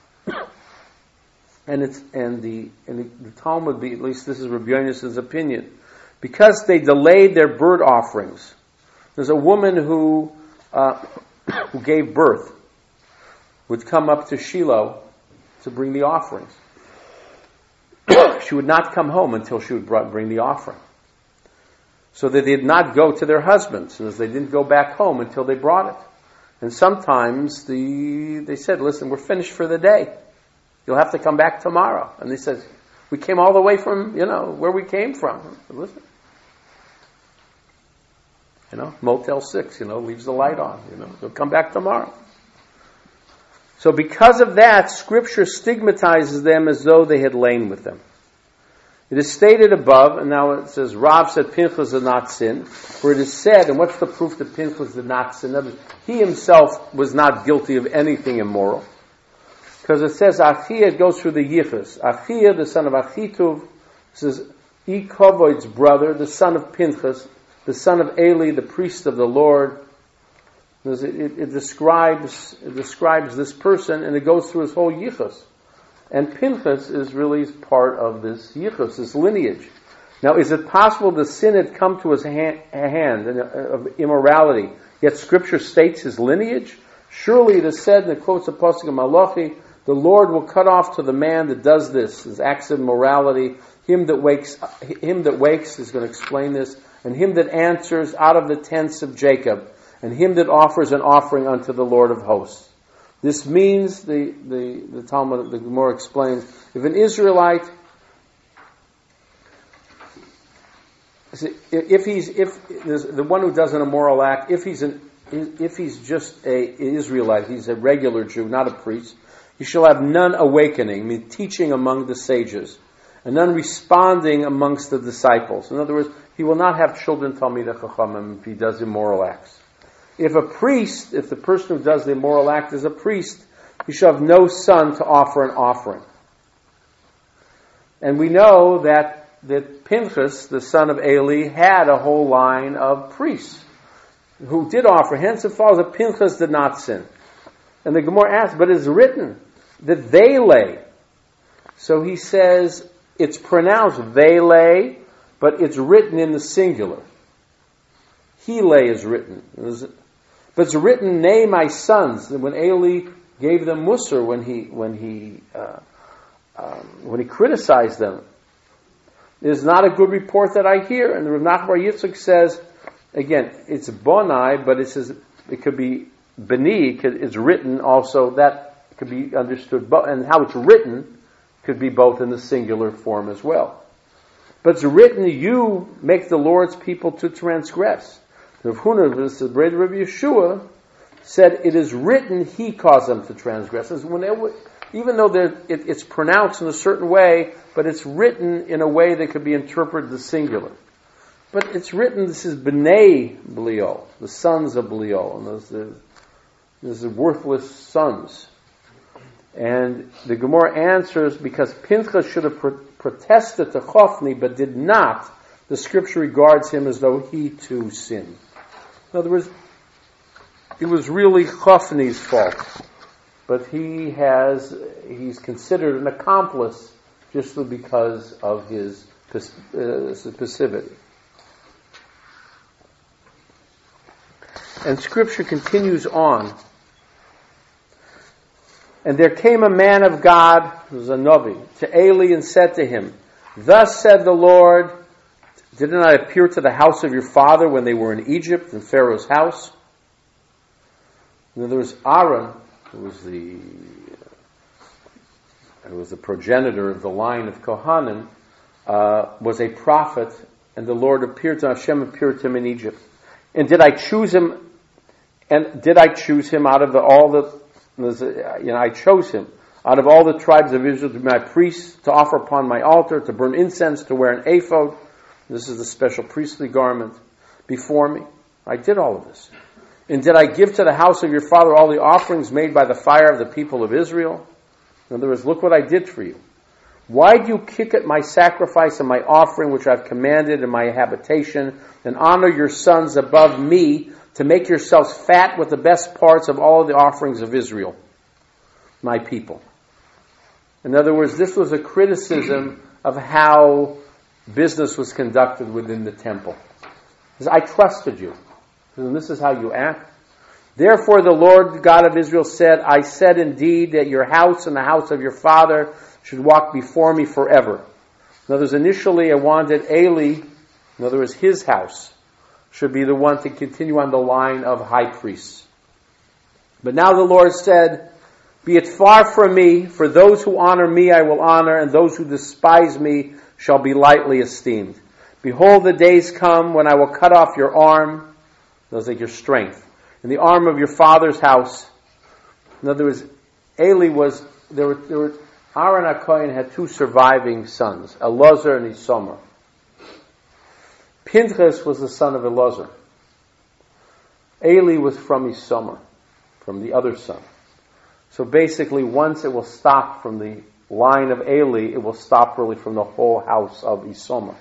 and it's and the and the, the Talmud, at least this is Rabbi Yonasan's opinion, because they delayed their bird offerings. There's a woman who uh, who gave birth would come up to Shiloh to bring the offerings. She would not come home until she would bring the offering. So they did not go to their husbands, and they didn't go back home until they brought it. And sometimes the they said, listen, we're finished for the day. You'll have to come back tomorrow. And they said, we came all the way from, you know, where we came from. Said, listen. You know, Motel six, you know, leaves the light on, you know, they'll come back tomorrow. So because of that, Scripture stigmatizes them as though they had lain with them. It is stated above, and now it says, Rav said Pinchas did not sin, for it is said, and what's the proof that Pinchas did not sin? He himself was not guilty of anything immoral. Because it says, Achia, it goes through the Yichus. Achia, the son of Achituv, says, Ikovod's brother, the son of Pinchas, the son of Eli, the priest of the Lord. It, it, it describes it describes this person, and it goes through his whole Yichus. And Pinchas is really part of this Yichus, this lineage. Now, is it possible the sin had come to his hand, hand of immorality, yet Scripture states his lineage? Surely it is said, and it quotes the Pasuk of Malachi, the Lord will cut off to the man that does this, his acts of immorality, him that wakes, him that wakes is going to explain this, and him that answers out of the tents of Jacob, and him that offers an offering unto the Lord of hosts. This means, the, the, the Talmud, the Gemara explains, if an Israelite, if he's, if the one who does an immoral act, if he's an, if he's just a Israelite, he's a regular Jew, not a priest, he shall have none awakening, I mean teaching among the sages, and none responding amongst the disciples. In other words, he will not have children Talmidei Chachamim if he does immoral acts. If a priest, if the person who does the immoral act is a priest, he shall have no son to offer an offering. And we know that, that Pinchas, the son of Eli, had a whole line of priests who did offer. Hence it follows that Pinchas did not sin. And the Gemara asks, but it's written that they lay. So he says, it's pronounced they lay, but it's written in the singular. He lay is written. But it's written, nay, my sons. And when Eli gave them Musar, when he when he uh, um, when he criticized them, it is not a good report that I hear. And the Rav Nachman Bar Yitzchak says, again, it's Bonai, but it says it could be Beni. It's written also. That could be understood, and how it's written could be both in the singular form as well. But it's written, you make the Lord's people to transgress. Rav Huna, the brother of Yeshua, said it is written he caused them to transgress. Whenever, even though it, it's pronounced in a certain way, but it's written in a way that could be interpreted the singular. But it's written, this is B'nai Belial, the sons of Belial, and those are, those are worthless sons. And the Gemara answers, because Pinchas should have pro- protested to Chophni, but did not, the Scripture regards him as though he too sinned. In other words, it was really Chophni's fault, but he has, he's considered an accomplice just because of his uh, passivity. And Scripture continues on. And there came a man of God, who was a Navi, to Eli and said to him, thus said the Lord, didn't I appear to the house of your father when they were in Egypt, in Pharaoh's house? And there was Aaron, who was the who was the progenitor of the line of Kohanim, uh, was a prophet, and the Lord appeared to Hashem appeared to him in Egypt. And did I choose him? And did I choose him out of the, all the? You know, I chose him out of all the tribes of Israel to be my priest, to offer upon my altar, to burn incense, to wear an ephod. This is the special priestly garment before me. I did all of this. And did I give to the house of your father all the offerings made by the fire of the people of Israel? In other words, look what I did for you. Why do you kick at my sacrifice and my offering, which I've commanded in my habitation, and honor your sons above me, to make yourselves fat with the best parts of all of the offerings of Israel, my people? In other words, this was a criticism of how business was conducted within the temple. I trusted you, and this is how you act. Therefore the Lord God of Israel said, I said indeed that your house and the house of your father should walk before me forever. In other words, initially I wanted Eli, in other words, his house, should be the one to continue on the line of high priests. But now the Lord said, be it far from me, for those who honor me I will honor, and those who despise me shall be lightly esteemed. Behold, the days come when I will cut off your arm, those like your strength, and the arm of your father's house. In other words, Eli was, there were, there were Aaron HaKohen had two surviving sons, Elazar and Isomer. Pinchas was the son of Elazar. Eli was from Isomer, from the other son. So basically, once it will stop from the line of Eli, it will stop really from the whole house of Isomer.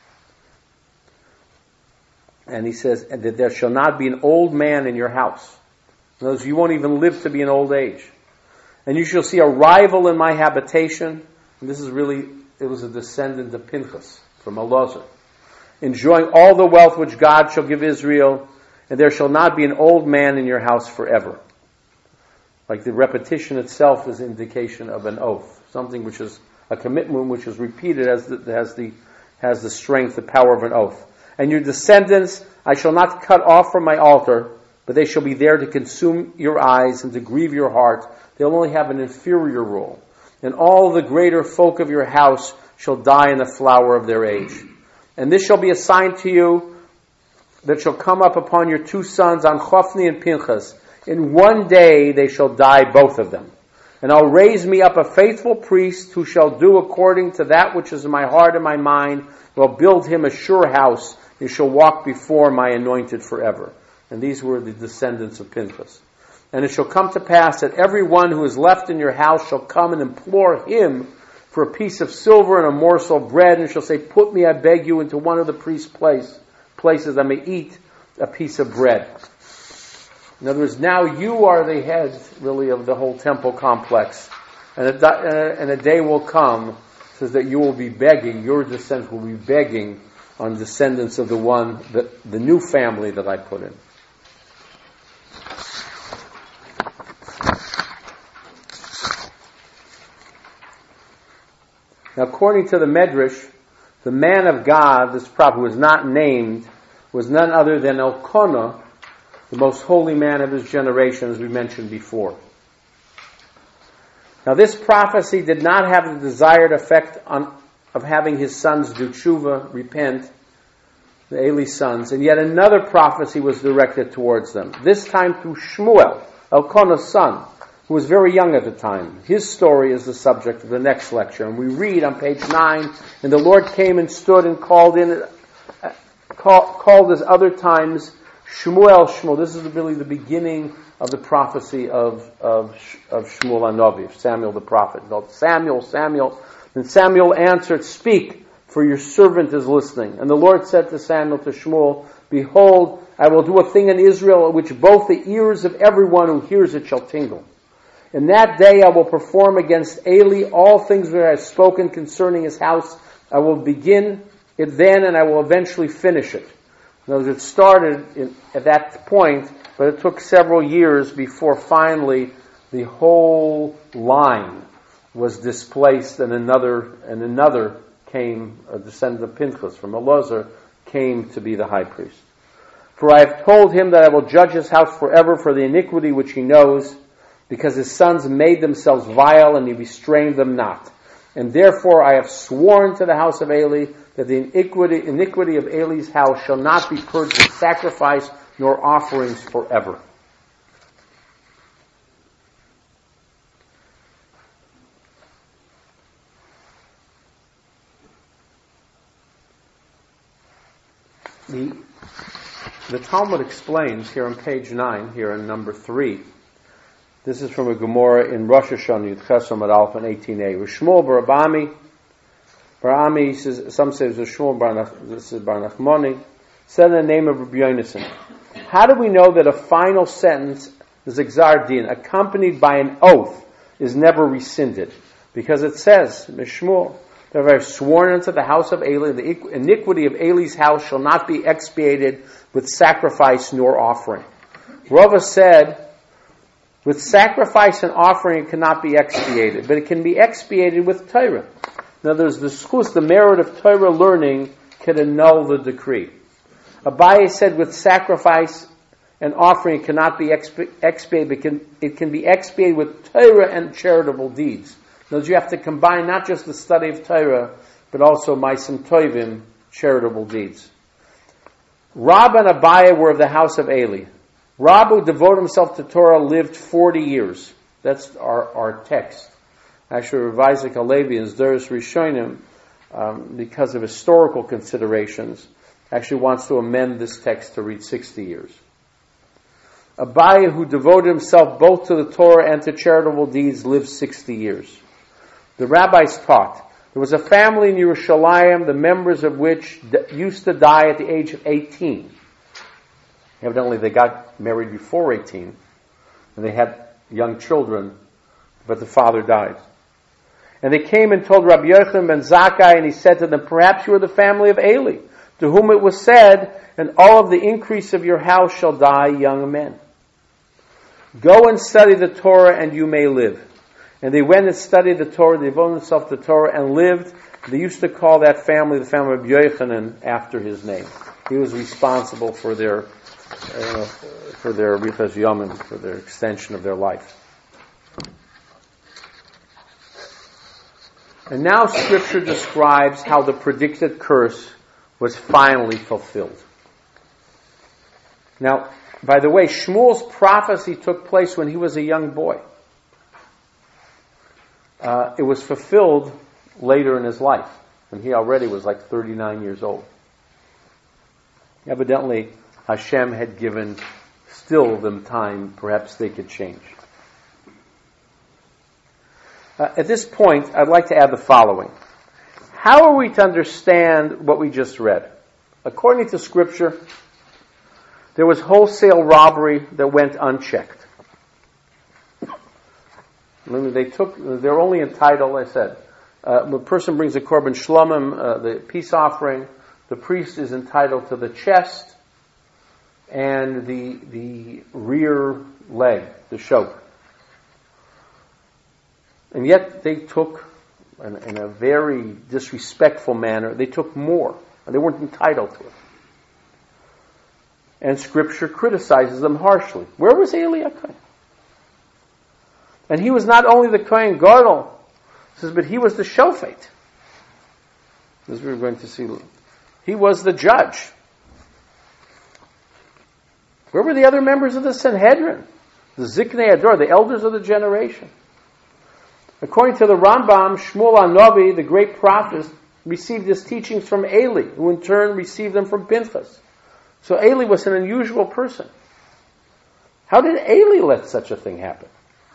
And he says that there shall not be an old man in your house. In other words, you won't even live to be an old age. And you shall see a rival in my habitation. And this is really, it was a descendant of Pinchas from Elazar. Enjoying all the wealth which God shall give Israel, and there shall not be an old man in your house forever. Like the repetition itself is indication of an oath, something which is a commitment which is repeated as the, has the has the strength, the power of an oath. And your descendants I shall not cut off from my altar, but they shall be there to consume your eyes and to grieve your heart. They'll only have an inferior role. And all the greater folk of your house shall die in the flower of their age. And this shall be a sign to you that shall come up upon your two sons, on Hophni and Pinchas. In one day they shall die, both of them. And I'll raise me up a faithful priest who shall do according to that which is in my heart and my mind. I'll build him a sure house. He shall walk before my anointed forever. And these were the descendants of Pinchas. And it shall come to pass that every one who is left in your house shall come and implore him for a piece of silver and a morsel of bread, and shall say, put me, I beg you, into one of the priest's place, places, I may eat a piece of bread. In other words, now you are the head, really, of the whole temple complex. And a, and a day will come, says that you will be begging, your descendants will be begging on descendants of the one, the, the new family that I put in. Now, according to the Medrash, the man of God, this prophet who was not named, was none other than Elkanah, the most holy man of his generation, as we mentioned before. Now, this prophecy did not have the desired effect on, of having his sons do tshuva, repent, the Eli's sons, and yet another prophecy was directed towards them, this time through Shmuel, Elkanah's son, who was very young at the time. His story is the subject of the next lecture. And we read on page nine, and the Lord came and stood and called in, uh, call, called as other times, Shmuel, Shmuel. This is really the beginning of the prophecy of, of, of Shmuel HaNavi, Samuel the prophet. Called Samuel, Samuel. And Samuel answered, speak, for your servant is listening. And the Lord said to Samuel, to Shmuel, behold, I will do a thing in Israel which both the ears of everyone who hears it shall tingle. In that day I will perform against Eli all things that I have spoken concerning his house. I will begin it then, and I will eventually finish it. In other words, it started in, at that point, but it took several years before finally the whole line was displaced, and another and another came, a descendant of Pinchas from Elazar, came to be the high priest. For I have told him that I will judge his house forever for the iniquity which he knows, because his sons made themselves vile, and he restrained them not. And therefore I have sworn to the house of Eli that the iniquity, iniquity of Eli's house shall not be purged with sacrifice nor offerings forever. The, the Talmud explains here on page nine, here in number three. This is from a Gemara in Rosh Hashanah, Yud Ches Amud Aleph in eighteen a. Shmuel bar Abami, bar Ami, says, some say it was Shmuel bar, this is bar Nachmani, said in the name of Rabbi Yonason, how do we know that a final sentence, the Zigzar Din, accompanied by an oath, is never rescinded? Because it says, Shmuel, that I have sworn unto the house of Eli, the iniquity of Eli's house shall not be expiated with sacrifice nor offering. Rava said, with sacrifice and offering it cannot be expiated, but it can be expiated with Torah. In other words, the schus, the merit of Torah learning, can annul the decree. Abaye said with sacrifice and offering it cannot be expi- expiated, but can, it can be expiated with Torah and charitable deeds. In other words, you have to combine not just the study of Torah, but also Maisim Tovim, charitable deeds. Rab and Abaye were of the house of Eli. Rab, who devoted himself to Torah, lived forty years. That's our, our text. Actually, Rav Isaac Halevi in Zdoros Rishonim, um, because of historical considerations, actually wants to amend this text to read sixty years. Abaye, who devoted himself both to the Torah and to charitable deeds, lived sixty years. The rabbis taught, there was a family in Yerushalayim, the members of which d- used to die at the age of eighteen. Evidently they got married before eighteen, and they had young children, but the father died. And they came and told Rabbi Yochanan ben Zakkai, and he said to them, perhaps you are the family of Eli, to whom it was said, and all of the increase of your house shall die young men. Go and study the Torah, and you may live. And they went and studied the Torah, they devoted themselves to the Torah, and lived. They used to call that family the family of Yochanan after his name. He was responsible for their uh, for their Richas Yamin, for their extension of their life. And now Scripture describes how the predicted curse was finally fulfilled. Now, by the way, Shmuel's prophecy took place when he was a young boy. Uh, it was fulfilled later in his life, when he already was like thirty-nine years old. Evidently, Hashem had given still them time, perhaps they could change. Uh, at this point, I'd like to add the following. How are we to understand what we just read? According to Scripture, there was wholesale robbery that went unchecked. I mean, they took, they're only entitled, I said, uh, when a person brings a korban shlomim, uh, the peace offering, the priest is entitled to the chest and the the rear leg, the shoke. And yet they took, in, in a very disrespectful manner, they took more, and they weren't entitled to it. And Scripture criticizes them harshly. Where was Eli HaKohen? And he was not only the Kohen Gadol, it says, but he was the Shofet. As we were going to see. He was the judge. Where were the other members of the Sanhedrin? The Ziknei Ador, the elders of the generation. According to the Rambam, Shmuel HaNavi, the great prophet, received his teachings from Eli, who in turn received them from Pinchas. So Eli was an unusual person. How did Eli let such a thing happen?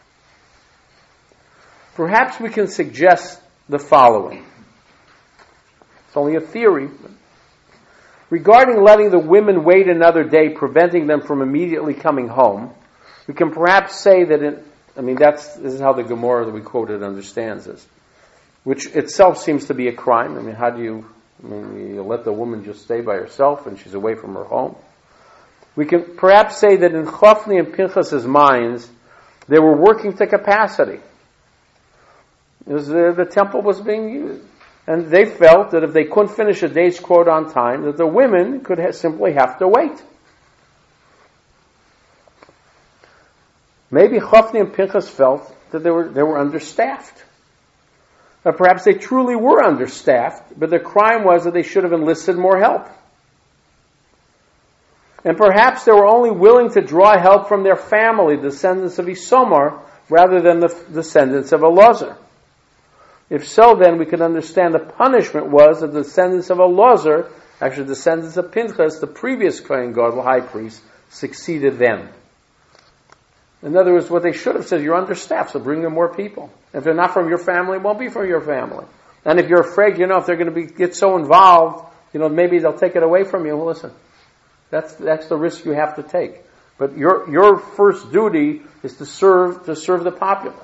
Perhaps we can suggest the following. It's only a theory. Regarding letting the women wait another day, preventing them from immediately coming home, we can perhaps say that, in, I mean, that's this is how the Gemara that we quoted understands this, which itself seems to be a crime. I mean, how do you, I mean, you let the woman just stay by herself and she's away from her home? We can perhaps say that in Chofni and Pinchas' minds, they were working to capacity. It was the, the temple was being used. And they felt that if they couldn't finish a day's quota on time, that the women could ha- simply have to wait. Maybe Chofni and Pinchas felt that they were they were understaffed. Or perhaps they truly were understaffed, but their crime was that they should have enlisted more help. And perhaps they were only willing to draw help from their family, the descendants of Isomar, rather than the descendants of Elazar. If so, then we can understand the punishment was that the descendants of Elazar, actually the descendants of Pinchas, the previous Kohen Gadol, high priest, succeeded them. In other words, what they should have said, you're understaffed, so bring in more people. If they're not from your family, it won't be from your family. And if you're afraid, you know, if they're going to be get so involved, you know, maybe they'll take it away from you. Well, listen, that's that's the risk you have to take. But your your first duty is to serve to serve the populace.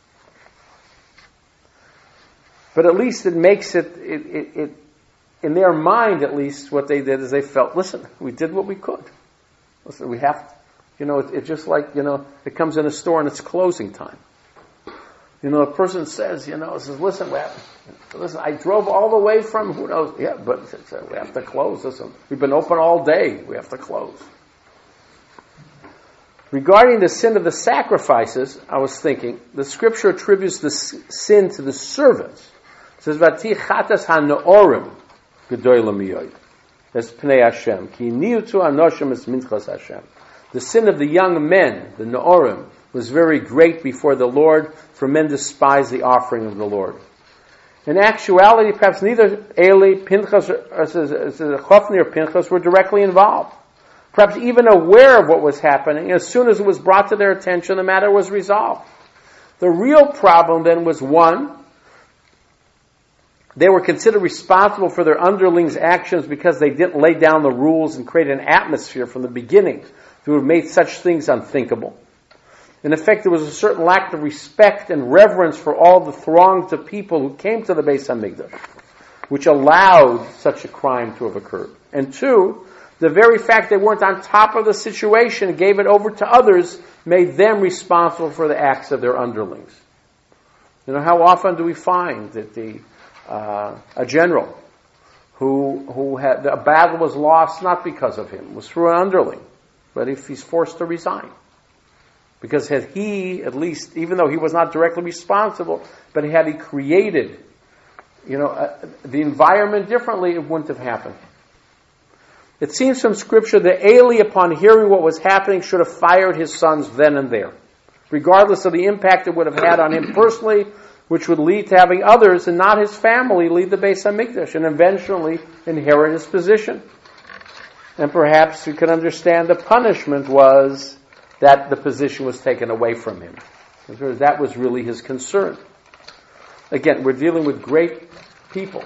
But at least it makes it, it, it, it, in their mind at least, what they did is they felt, listen, we did what we could. Listen, we have, to, you know, it's it just like, you know, it comes in a store and it's closing time. You know, a person says, you know, says, listen, we have, listen, I drove all the way from, who knows, yeah, but we have to close. Listen, we've been open all day. We have to close. Regarding the sin of the sacrifices, I was thinking, the Scripture attributes the sin to the servants. It says, "Vati chatas ha'no'orim gedoyla miyoy." That's pnei Hashem. Ki niyutu anoshim es minchas Hashem. The sin of the young men, the no'orim, was very great before the Lord, for men despise the offering of the Lord. In actuality, perhaps neither Eli, Pinchas, or Hophni or Pinchas were directly involved. Perhaps even aware of what was happening. As soon as it was brought to their attention, the matter was resolved. The real problem then was, one, they were considered responsible for their underlings' actions because they didn't lay down the rules and create an atmosphere from the beginning that would have made such things unthinkable. In effect, there was a certain lack of respect and reverence for all the throngs of people who came to the Beis Hamikdash, which allowed such a crime to have occurred. And two, the very fact they weren't on top of the situation and gave it over to others made them responsible for the acts of their underlings. You know, how often do we find that the uh, a general who who had a battle was lost not because of him, it was through an underling, but if he's forced to resign. Because had he, at least, even though he was not directly responsible, but had he created, you know, uh, the environment differently, it wouldn't have happened. It seems from Scripture that Eli, upon hearing what was happening, should have fired his sons then and there, regardless of the impact it would have had on him personally, which would lead to having others and not his family lead the Beis Hamikdash and eventually inherit his position. And perhaps you can understand the punishment was that the position was taken away from him. Because that was really his concern. Again, we're dealing with great people,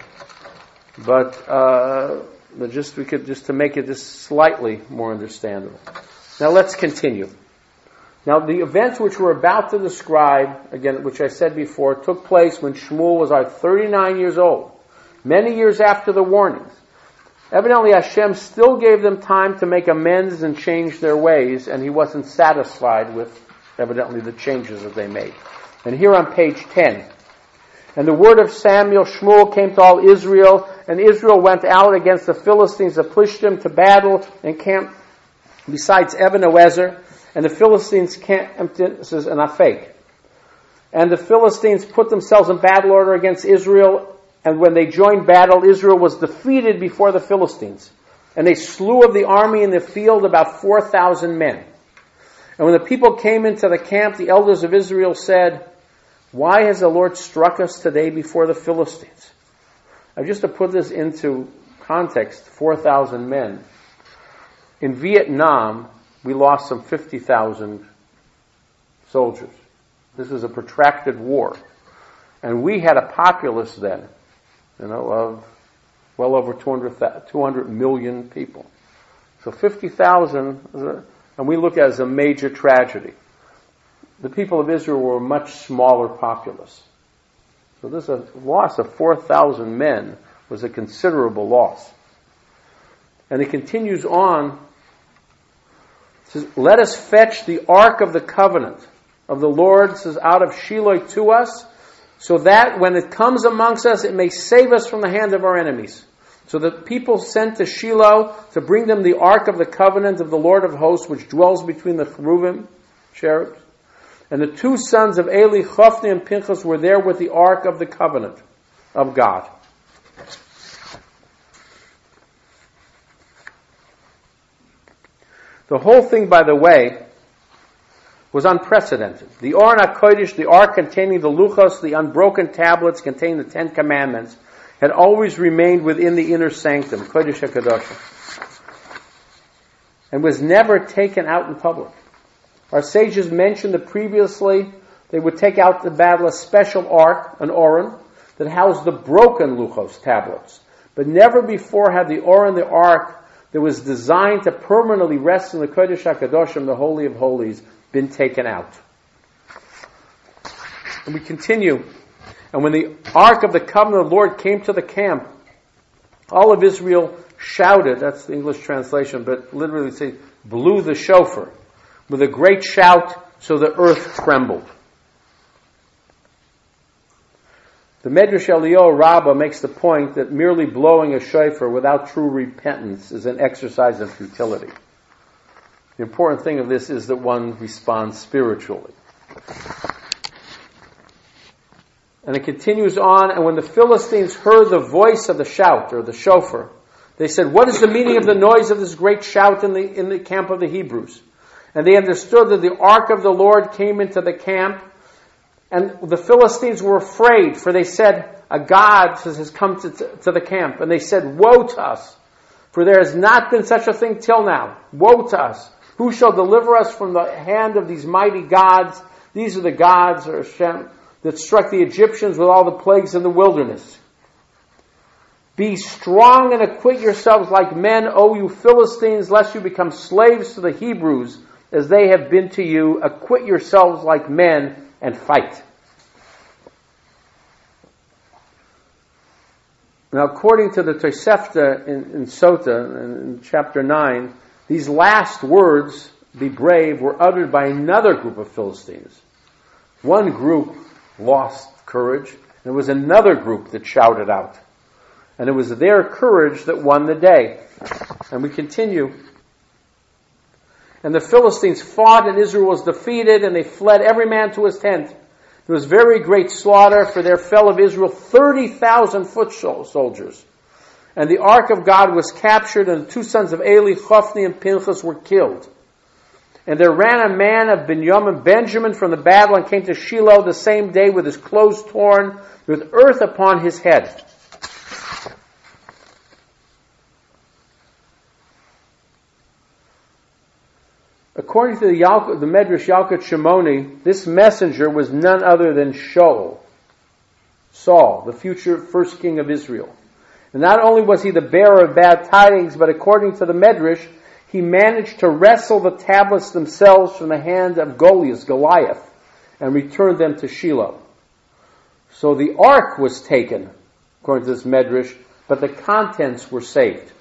but uh, just we could just to make it just slightly more understandable. Now let's continue. Now the events which we're about to describe, again, which I said before, took place when Shmuel was our thirty-nine years old, many years after the warnings. Evidently Hashem still gave them time to make amends and change their ways, and he wasn't satisfied with, evidently, the changes that they made. And here on page ten, and the word of Samuel, Shmuel, came to all Israel, and Israel went out against the Philistines of Plishtim to battle and camped besides Ebenezer, and the Philistines camped in, this is an Aphek. And the Philistines put themselves in battle order against Israel, and when they joined battle, Israel was defeated before the Philistines. And they slew of the army in the field about four thousand men. And when the people came into the camp, the elders of Israel said, "Why has the Lord struck us today before the Philistines?" Now, just to put this into context, four thousand men. In Vietnam, we lost some fifty thousand soldiers. This was a protracted war. And we had a populace then, you know, of well over two hundred million people. So fifty thousand, and we look at it as a major tragedy. The people of Israel were a much smaller populace. So this a loss of four thousand men was a considerable loss. And it continues on. It says, "Let us fetch the ark of the covenant of the Lord," says, "out of Shiloh to us, so that when it comes amongst us, it may save us from the hand of our enemies." So the people sent to Shiloh to bring them the ark of the covenant of the Lord of hosts, which dwells between the cherubim, cherubs. And the two sons of Eli, Hophni and Pinchas, were there with the ark of the covenant of God. The whole thing, by the way, was unprecedented. The Aron HaKodesh, the ark containing the luchos, the unbroken tablets containing the Ten Commandments, had always remained within the inner sanctum, Kodesh HaKadoshim, and was never taken out in public. Our sages mentioned that previously they would take out to battle a special ark, an Aron, that housed the broken luchos tablets. But never before had the Aron, the ark that was designed to permanently rest in the Kodesh HaKadoshim, the Holy of Holies, been taken out. And we continue. And when the ark of the covenant of the Lord came to the camp, all of Israel shouted, that's the English translation, but literally say, blew the shofar with a great shout, so the earth trembled. The Medrash Eliyahu Rabbah makes the point that merely blowing a shofar without true repentance is an exercise of futility. The important thing of this is that one responds spiritually. And it continues on, and when the Philistines heard the voice of the shout, or the shofar, they said, "What is the meaning of the noise of this great shout in the, in the camp of the Hebrews?" And they understood that the ark of the Lord came into the camp, and the Philistines were afraid, for they said, a god has come to, to, to the camp. And they said, woe to us, for there has not been such a thing till now. Woe to us. Who shall deliver us from the hand of these mighty gods? These are the gods, or Hashem, that struck the Egyptians with all the plagues in the wilderness. Be strong and acquit yourselves like men, O you Philistines, lest you become slaves to the Hebrews, as they have been to you. Acquit yourselves like men and fight. Now, according to the Tosefta in, in Sota, in, in chapter nine, these last words, be brave, were uttered by another group of Philistines. One group lost courage, and it was another group that shouted out. And it was their courage that won the day. And we continue. And the Philistines fought, and Israel was defeated, and they fled every man to his tent. There was very great slaughter, for there fell of Israel thirty thousand foot soldiers. And the ark of God was captured, and the two sons of Eli, Hophni and Pinchas, were killed. And there ran a man of Benjamin, Benjamin from the battle, and came to Shiloh the same day with his clothes torn, with earth upon his head. According to the, Yalkut, the Medrash Yalkut Shimoni, this messenger was none other than Shaul, Saul, the future first king of Israel. And not only was he the bearer of bad tidings, but according to the Medrash, he managed to wrestle the tablets themselves from the hand of Goliath, Goliath, and returned them to Shiloh. So the ark was taken, according to this Medrash, but the contents were saved.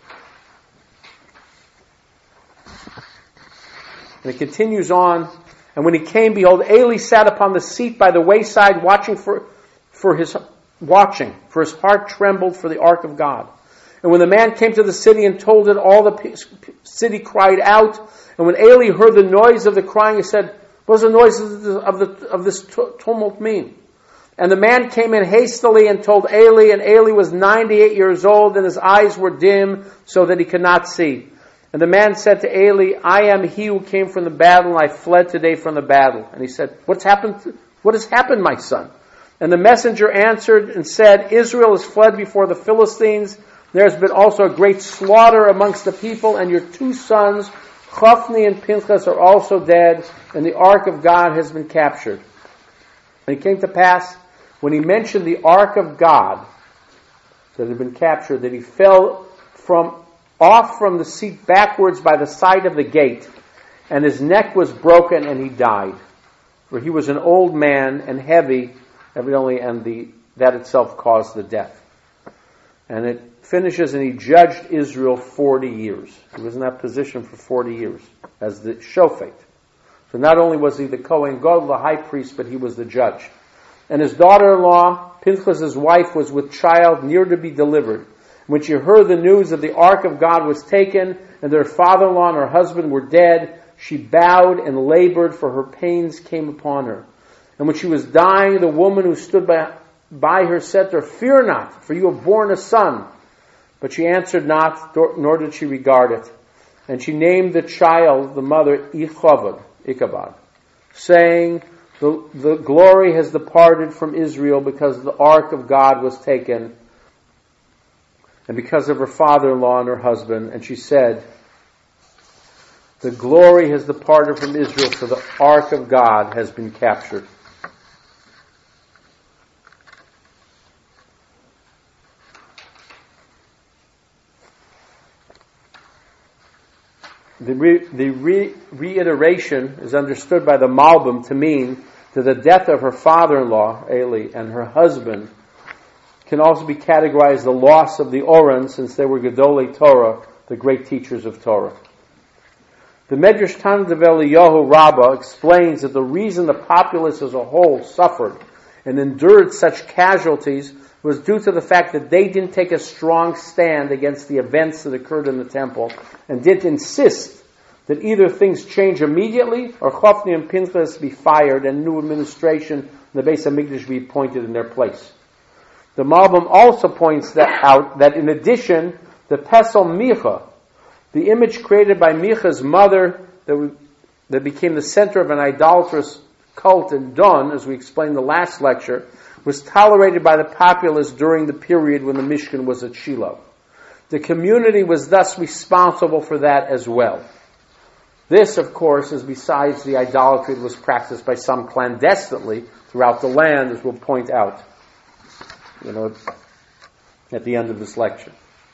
And it continues on, and when he came, behold, Eli sat upon the seat by the wayside, watching for, for his watching, for his heart trembled for the ark of God. And when the man came to the city and told it, all the city cried out. And when Eli heard the noise of the crying, he said, what does the noise of, the, of, the, of this tumult mean? And the man came in hastily and told Eli, and Eli was ninety-eight years old, and his eyes were dim, so that he could not see. And the man said to Eli, I am he who came from the battle, and I fled today from the battle. And he said, What's happened? To, what has happened, my son? And the messenger answered and said, Israel has fled before the Philistines. There has been also a great slaughter amongst the people, and your two sons, Hophni and Pinchas, are also dead, and the ark of God has been captured. And it came to pass, when he mentioned the ark of God that had been captured, that he fell from off from the seat backwards by the side of the gate, and his neck was broken, and he died. For he was an old man and heavy, evidently, and the that itself caused the death. And it finishes, and he judged Israel forty years. He was in that position for forty years as the shofet. So not only was he the Kohen Gadol, the high priest, but he was the judge. And his daughter-in-law, Pinchas' wife, was with child near to be delivered. When she heard the news that the ark of God was taken, and their father-in-law and her husband were dead, she bowed and labored, for her pains came upon her. And when she was dying, the woman who stood by, by her said to her, Fear not, for you have borne a son. But she answered not, nor did she regard it. And she named the child, the mother, Ichabod, Ichabod, saying, the, the glory has departed from Israel, because the ark of God was taken, and because of her father-in-law and her husband. And she said, the glory has departed from Israel, for the ark of God has been captured. The, re, the re, reiteration is understood by the Malbim to mean that the death of her father-in-law, Eli, and her husband can also be categorized the loss of the Oren, since they were Gedolei Torah, the great teachers of Torah. The Medrash Tanna of Eliyahu Rabbah explains that the reason the populace as a whole suffered and endured such casualties was due to the fact that they didn't take a strong stand against the events that occurred in the temple, and did insist that either things change immediately, or Hophni and Pinchas be fired and new administration in the Beis HaMikdash be appointed in their place. The Malbim also points that out that in addition, the Pesel Micha, the image created by Micha's mother, that that became the center of an idolatrous cult in Don, as we explained in the last lecture, was tolerated by the populace during the period when the Mishkan was at Shiloh. The community was thus responsible for that as well. This, of course, is besides the idolatry that was practiced by some clandestinely throughout the land, as we'll point out, you know, at the end of this lecture.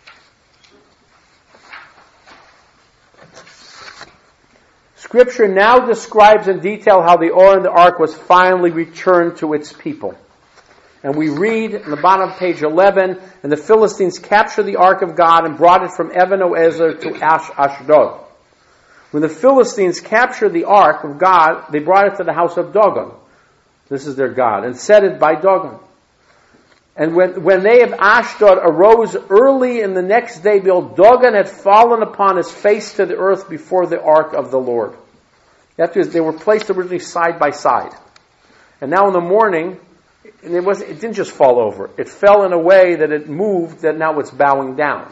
Scripture now describes in detail how the Or and the Ark was finally returned to its people. And we read in the bottom of page eleven, and the Philistines captured the Ark of God and brought it from Even Ezer to Ash- Ashdod. When the Philistines captured the Ark of God, they brought it to the house of Dagon. This is their God, and set it by Dagon. And when, when they of Ashdod arose early in the next day, behold, Dagon had fallen upon his face to the earth before the Ark of the Lord. That is, they were placed originally side by side. And now in the morning, it, was, it didn't just fall over. It fell in a way that it moved, that now it's bowing down.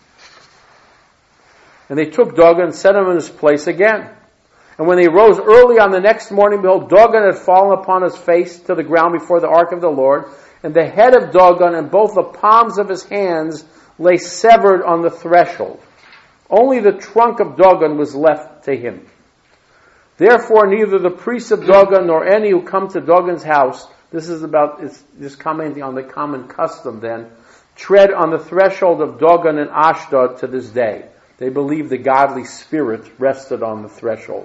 And they took Dagon and set him in his place again. And when they rose early on the next morning, behold, Dagon had fallen upon his face to the ground before the Ark of the Lord. And the head of Dagon and both the palms of his hands lay severed on the threshold. Only the trunk of Dagon was left to him. Therefore, neither the priests of Dagon nor any who come to Dagon's house, this is about, it's just commenting on the common custom then, tread on the threshold of Dagon and Ashdod to this day. They believe the godly spirit rested on the threshold.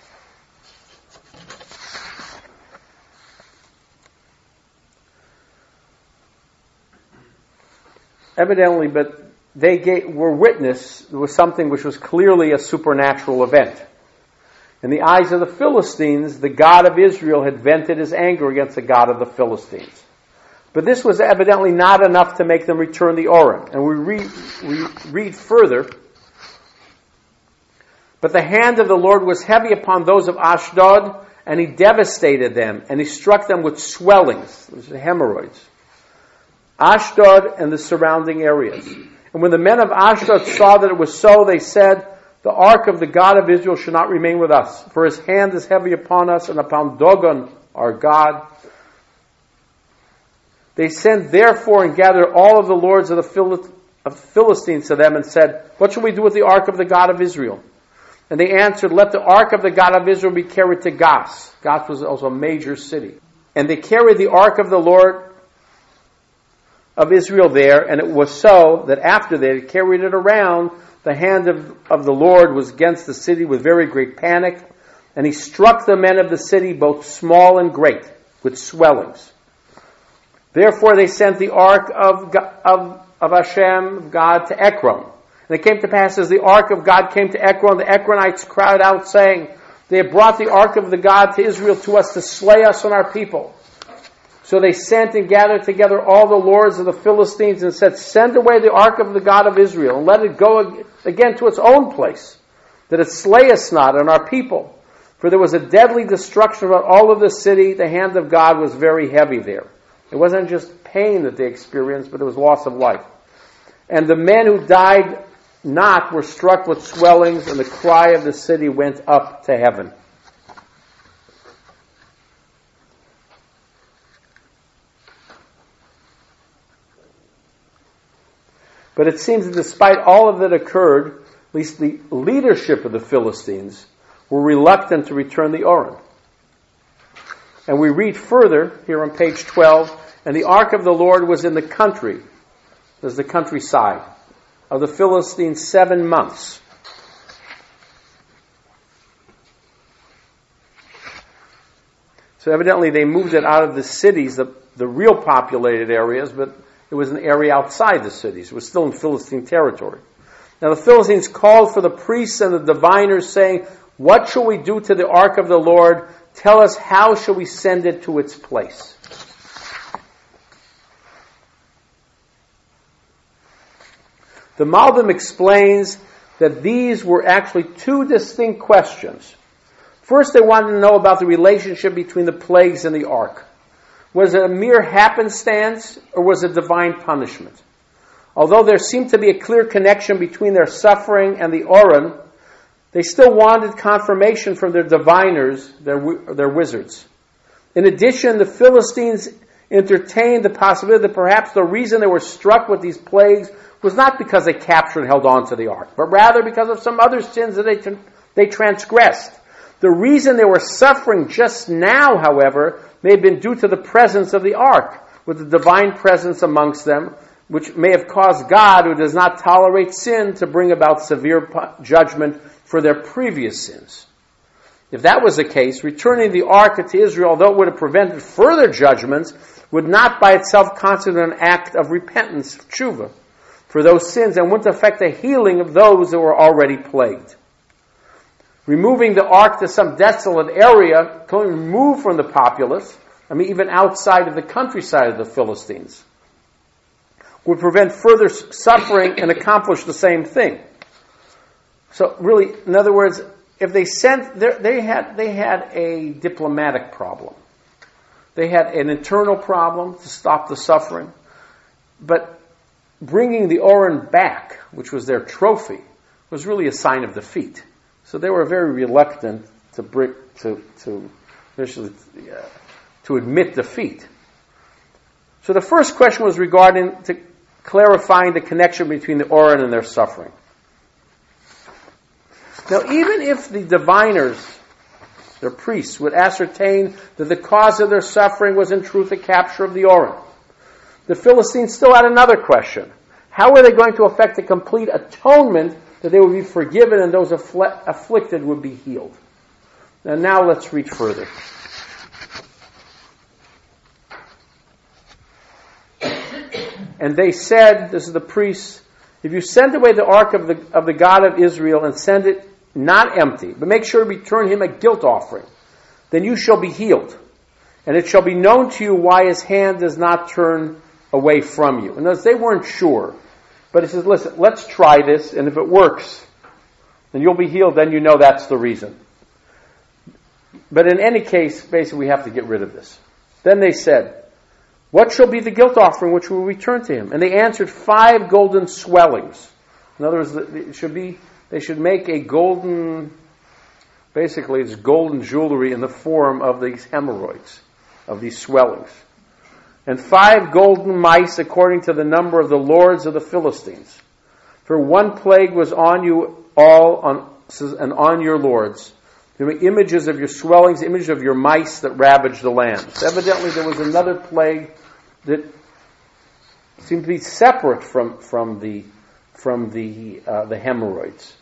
Evidently, but they gave, were witness was something which was clearly a supernatural event. In the eyes of the Philistines, the God of Israel had vented his anger against the God of the Philistines. But this was evidently not enough to make them return the Urim. And we read, we read further, but the hand of the Lord was heavy upon those of Ashdod, and he devastated them, and he struck them with swellings, those are hemorrhoids. Ashdod and the surrounding areas. And when the men of Ashdod saw that it was so, they said, the ark of the God of Israel should not remain with us, for his hand is heavy upon us and upon Dagon, our God. They sent therefore and gathered all of the lords of the Phil- of Philistines to them and said, what shall we do with the ark of the God of Israel? And they answered, let the ark of the God of Israel be carried to Gath. Gath was also a major city. And they carried the ark of the Lord of Israel there, and it was so that after they had carried it around, the hand of, of the Lord was against the city with very great panic, and he struck the men of the city, both small and great, with swellings. Therefore they sent the ark of, of, of Hashem, God, to Ekron. And it came to pass as the ark of God came to Ekron, the Ekronites cried out, saying, they have brought the ark of the God to Israel to us to slay us and our people. So they sent and gathered together all the lords of the Philistines and said, send away the ark of the God of Israel and let it go again to its own place, that it slay us not and our people. For there was a deadly destruction about all of the city. The hand of God was very heavy there. It wasn't just pain that they experienced, but it was loss of life. And the men who died not were struck with swellings, and the cry of the city went up to heaven. But it seems that despite all of that occurred, at least the leadership of the Philistines were reluctant to return the Urim. And we read further here on page twelve, and the ark of the Lord was in the country, there's the countryside, of the Philistines seven months. So evidently they moved it out of the cities, the, the real populated areas, but it was an area outside the cities. It was still in Philistine territory. Now the Philistines called for the priests and the diviners, saying, what shall we do to the ark of the Lord? Tell us, how shall we send it to its place? The Malbim explains that these were actually two distinct questions. First, they wanted to know about the relationship between the plagues and the ark. Was it a mere happenstance, or was it divine punishment? Although there seemed to be a clear connection between their suffering and the Urim, They still wanted confirmation from their diviners, their, their wizards. In addition, the Philistines entertained the possibility that perhaps the reason they were struck with these plagues was not because they captured and held on to the ark, but rather because of some other sins that they, they transgressed. The reason they were suffering just now, however, may have been due to the presence of the ark, with the divine presence amongst them, which may have caused God, who does not tolerate sin, to bring about severe judgment for their previous sins. If that was the case, returning the ark to Israel, although it would have prevented further judgments, would not by itself constitute an act of repentance, tshuva, for those sins, and wouldn't affect the healing of those that were already plagued. Removing the ark to some desolate area, going removed from the populace, I mean even outside of the countryside of the Philistines, would prevent further suffering and accomplish the same thing. So really, in other words, if they sent, they had they had a diplomatic problem. They had an internal problem to stop the suffering. But bringing the Oren back, which was their trophy, was really a sign of defeat. So they were very reluctant to bring, to to initially, uh, to admit defeat. So the first question was regarding to clarifying the connection between the Oren and their suffering. Now, even if the diviners, their priests, would ascertain that the cause of their suffering was in truth the capture of the Oren, the Philistines still had another question. How were they going to effect a complete atonement that they would be forgiven and those affl- afflicted would be healed? And now let's read further. And they said, this is the priests, if you send away the ark of the of the God of Israel and send it not empty, but make sure to return him a guilt offering, then you shall be healed. And it shall be known to you why his hand does not turn away from you. And as they weren't sure, but he says, listen, let's try this, and if it works, then you'll be healed, then you know that's the reason. But in any case, basically we have to get rid of this. Then they said, what shall be the guilt offering which will return to him? And they answered, five golden swellings. In other words, it should be, they should make a golden, basically it's golden jewelry in the form of these hemorrhoids, of these swellings. And five golden mice according to the number of the lords of the Philistines. For one plague was on you all on, and on your lords. There were images of your swellings, images of your mice that ravaged the land. So evidently there was another plague that seemed to be separate from, from the from the uh, the hemorrhoids.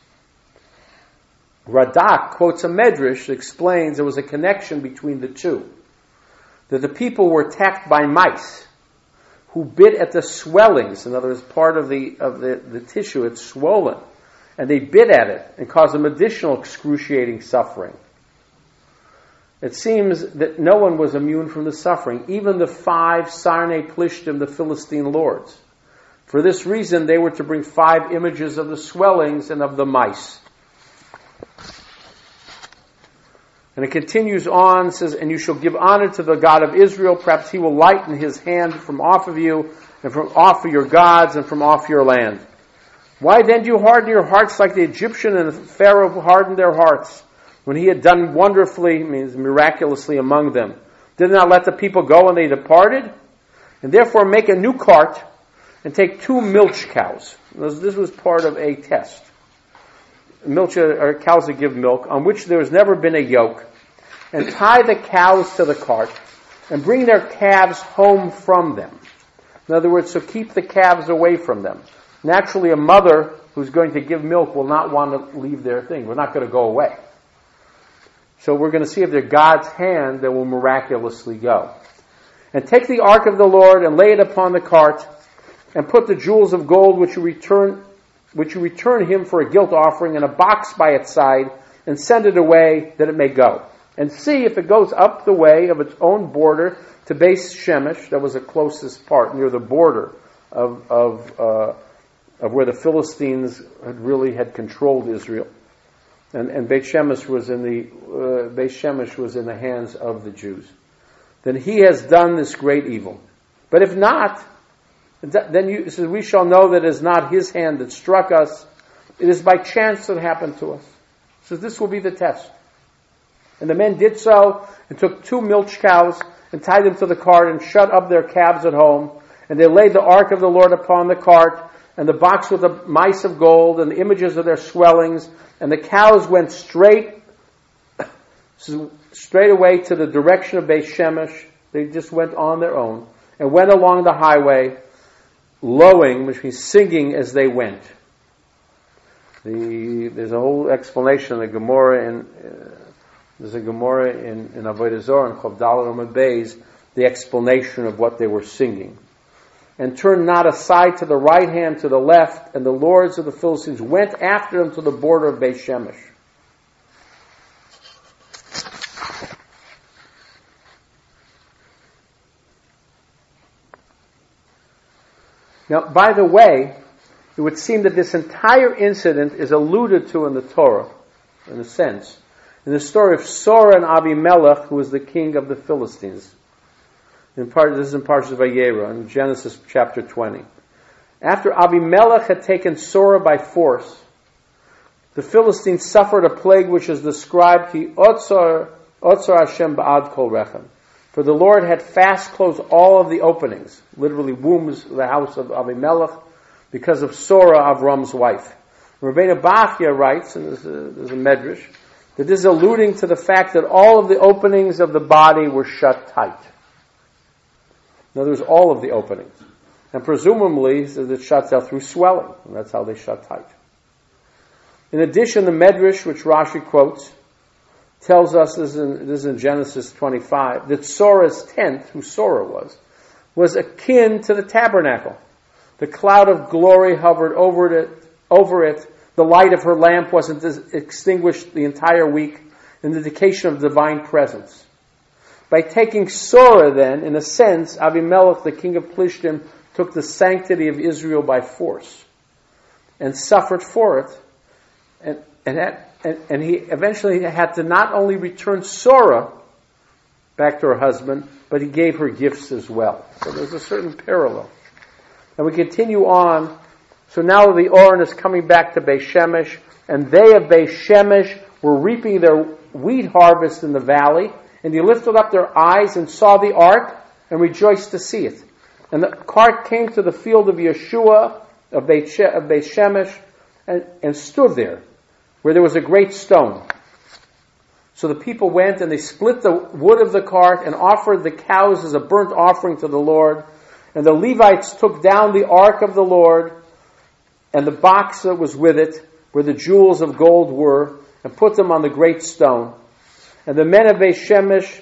Radak quotes a medrash that explains there was a connection between the two. That the people were attacked by mice who bit at the swellings. In other words, part of the of the, the tissue, it's swollen. And they bit at it and caused them additional excruciating suffering. It seems that no one was immune from the suffering, even the five Sarnei Plishtim, the Philistine lords. For this reason, they were to bring five images of the swellings and of the mice. And it continues on, says, and you shall give honor to the God of Israel. Perhaps he will lighten his hand from off of you, and from off of your gods, and from off your land. Why then do you harden your hearts like the Egyptian and Pharaoh hardened their hearts when he had done wonderfully, means miraculously among them? Did not let the people go and they departed? And therefore make a new cart and take two milch cows. This was part of a test. Milch are cows that give milk, on which there has never been a yoke, and tie the cows to the cart and bring their calves home from them. In other words, so keep the calves away from them. Naturally, a mother who's going to give milk will not want to leave their thing. We're not going to go away. So we're going to see if they're God's hand that will miraculously go. And take the ark of the Lord and lay it upon the cart, and put the jewels of gold which you return, which you return him for a guilt offering in a box by its side, and send it away that it may go. And see if it goes up the way of its own border to Beis Shemesh, that was the closest part, near the border of of uh, of where the Philistines had really had controlled Israel, and and Beit Shemesh was in the uh, Beit Shemesh was in the hands of the Jews. Then he has done this great evil. But if not, then you says we shall know that it is not his hand that struck us; it is by chance that happened to us. So this will be the test. And the men did so, and took two milch cows, and tied them to the cart, and shut up their calves at home. And they laid the ark of the Lord upon the cart, and the box with the mice of gold, and the images of their swellings. And the cows went straight, straight away to the direction of Beit Shemesh. They just went on their own, and went along the highway, lowing, which means singing as they went. The, there's a whole explanation in the Gemara in, uh, there's a Gemara in, in Avodah Zarah, in Chav Daled Amud Beis, the explanation of what they were singing. And turned not aside to the right hand, to the left, and the lords of the Philistines went after them to the border of Beit Shemesh. Now, by the way, it would seem that this entire incident is alluded to in the Torah, in a sense, in the story of Sora and Abimelech, who was the king of the Philistines. In part, this is in Parshas Vayera, in Genesis chapter twenty. After Abimelech had taken Sora by force, the Philistines suffered a plague which is described, Ki Otzar, Otzar Hashem Ba'ad Kol Rechem. For the Lord had fast closed all of the openings, literally wombs, the house of Abimelech, because of Sora, Avram's wife. Rabbeinu Bachya writes, and there's a, there's a medrash, that this is alluding to the fact that all of the openings of the body were shut tight. In other words, all of the openings. And presumably, it shuts out through swelling, and that's how they shut tight. In addition, the medrash, which Rashi quotes, tells us, this is in, this is in Genesis twenty-five, that Sora's tent, who Sora was, was akin to the tabernacle. The cloud of glory hovered over it, over it. The light of her lamp wasn't extinguished the entire week, an indication of divine presence. By taking Sora, then, in a sense, Abimelech, the king of Plishtim, took the sanctity of Israel by force and suffered for it. And, and, had, and, and he eventually had to not only return Sora back to her husband, but he gave her gifts as well. So there's a certain parallel. And we continue on. So now the Oren is coming back to Beit Shemesh, and they of Beit Shemesh were reaping their wheat harvest in the valley, and they lifted up their eyes and saw the ark and rejoiced to see it. And the cart came to the field of Yeshua of Beit, she- of Beit Shemesh and, and stood there, where there was a great stone. So the people went and they split the wood of the cart and offered the cows as a burnt offering to the Lord. And the Levites took down the ark of the Lord and the box that was with it, where the jewels of gold were, and put them on the great stone. And the men of Beit Shemesh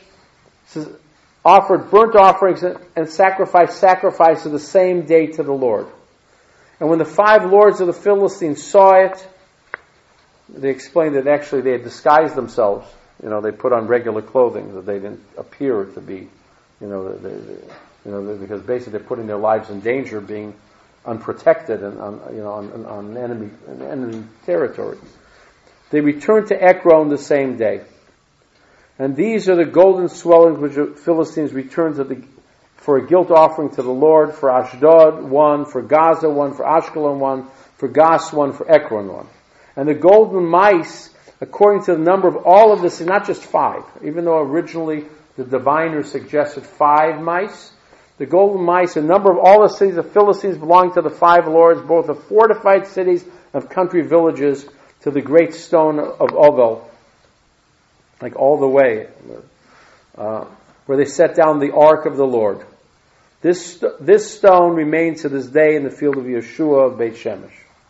offered burnt offerings and sacrificed sacrifices the same day to the Lord. And when the five lords of the Philistines saw it, they explained that actually they had disguised themselves. You know, they put on regular clothing, that they didn't appear to be, you know, they, they, you know, because basically they're putting their lives in danger, being unprotected and on, you know, on, on enemy, enemy territory. They returned to Ekron the same day. And these are the golden swellings which the Philistines returned to the, for a guilt offering to the Lord, for Ashdod one, for Gaza one, for Ashkelon one, for Gas one, for Ekron one. And the golden mice, according to the number of all of this, is not just five, even though originally the diviner suggested five mice. The golden mice, a number of all the cities of Philistines belong to the five lords, both of fortified cities of country villages, to the great stone of Ovel, like all the way, uh, where they set down the ark of the Lord. This this stone remains to this day in the field of Yeshua of Beit Shemesh.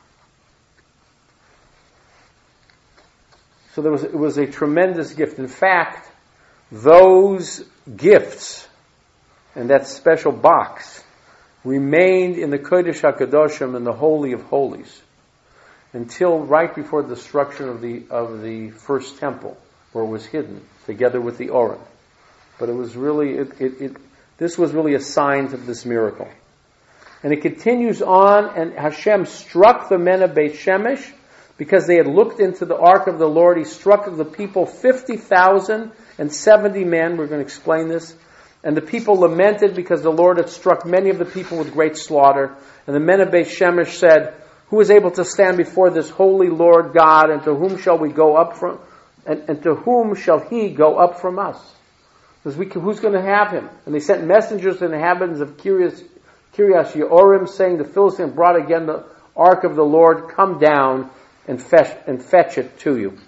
So there was it was a tremendous gift. In fact, those gifts and that special box remained in the Kodesh HaKadoshim, in the Holy of Holies, until right before the destruction of the of the first temple, where it was hidden together with the Oren. But it was really it, it, it this was really a sign of this miracle. And it continues on, and Hashem struck the men of Beit Shemesh because they had looked into the ark of the Lord. He struck of the people fifty thousand and seventy men. We're going to explain this. And the people lamented because the Lord had struck many of the people with great slaughter. And the men of Beit Shemesh said, Who is able to stand before this holy Lord God, and to whom shall we go up from, and, and to whom shall he go up from us? Because we, who's going to have him? And they sent messengers to the inhabitants of Kiryas, Kiryas Yeorim, saying, the Philistines brought again the ark of the Lord, come down and fetch, and fetch it to you.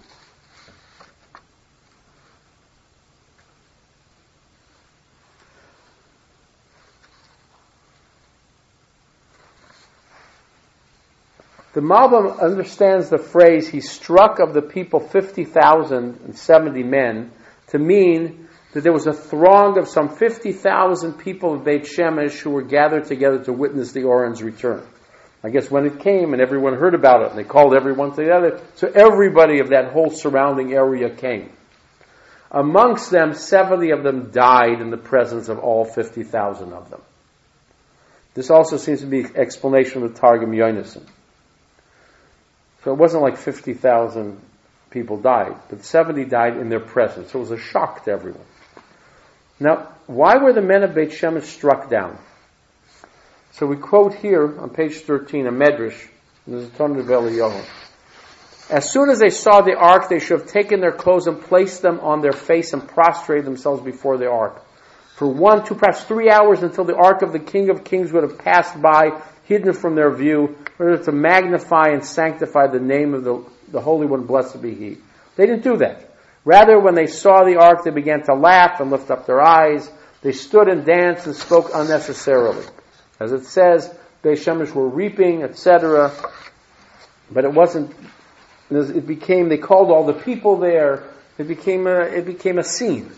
The Malbim understands the phrase, he struck of the people fifty thousand seventy men, to mean that there was a throng of some fifty thousand people of Beit Shemesh who were gathered together to witness the Oren's return. I guess when it came and everyone heard about it and they called everyone together, so everybody of that whole surrounding area came. Amongst them, seventy of them died in the presence of all fifty thousand of them. This also seems to be an explanation of the Targum Yonason. So it wasn't like fifty thousand people died, but seventy died in their presence. So it was a shock to everyone. Now, why were the men of Beit Shemesh struck down? So we quote here on page thirteen a medrash, this is Ton of Eliyahu. As soon as they saw the ark, they should have taken their clothes and placed them on their face and prostrated themselves before the ark. For one, two, perhaps three hours until the ark of the King of Kings would have passed by, hidden from their view, in order to magnify and sanctify the name of the, the Holy One, blessed be He. They didn't do that. Rather, when they saw the ark, they began to laugh and lift up their eyes. They stood and danced and spoke unnecessarily. As it says, Beit Shemesh were reaping, et cetera. But it wasn't, it became, they called all the people there. It became a, it became a scene.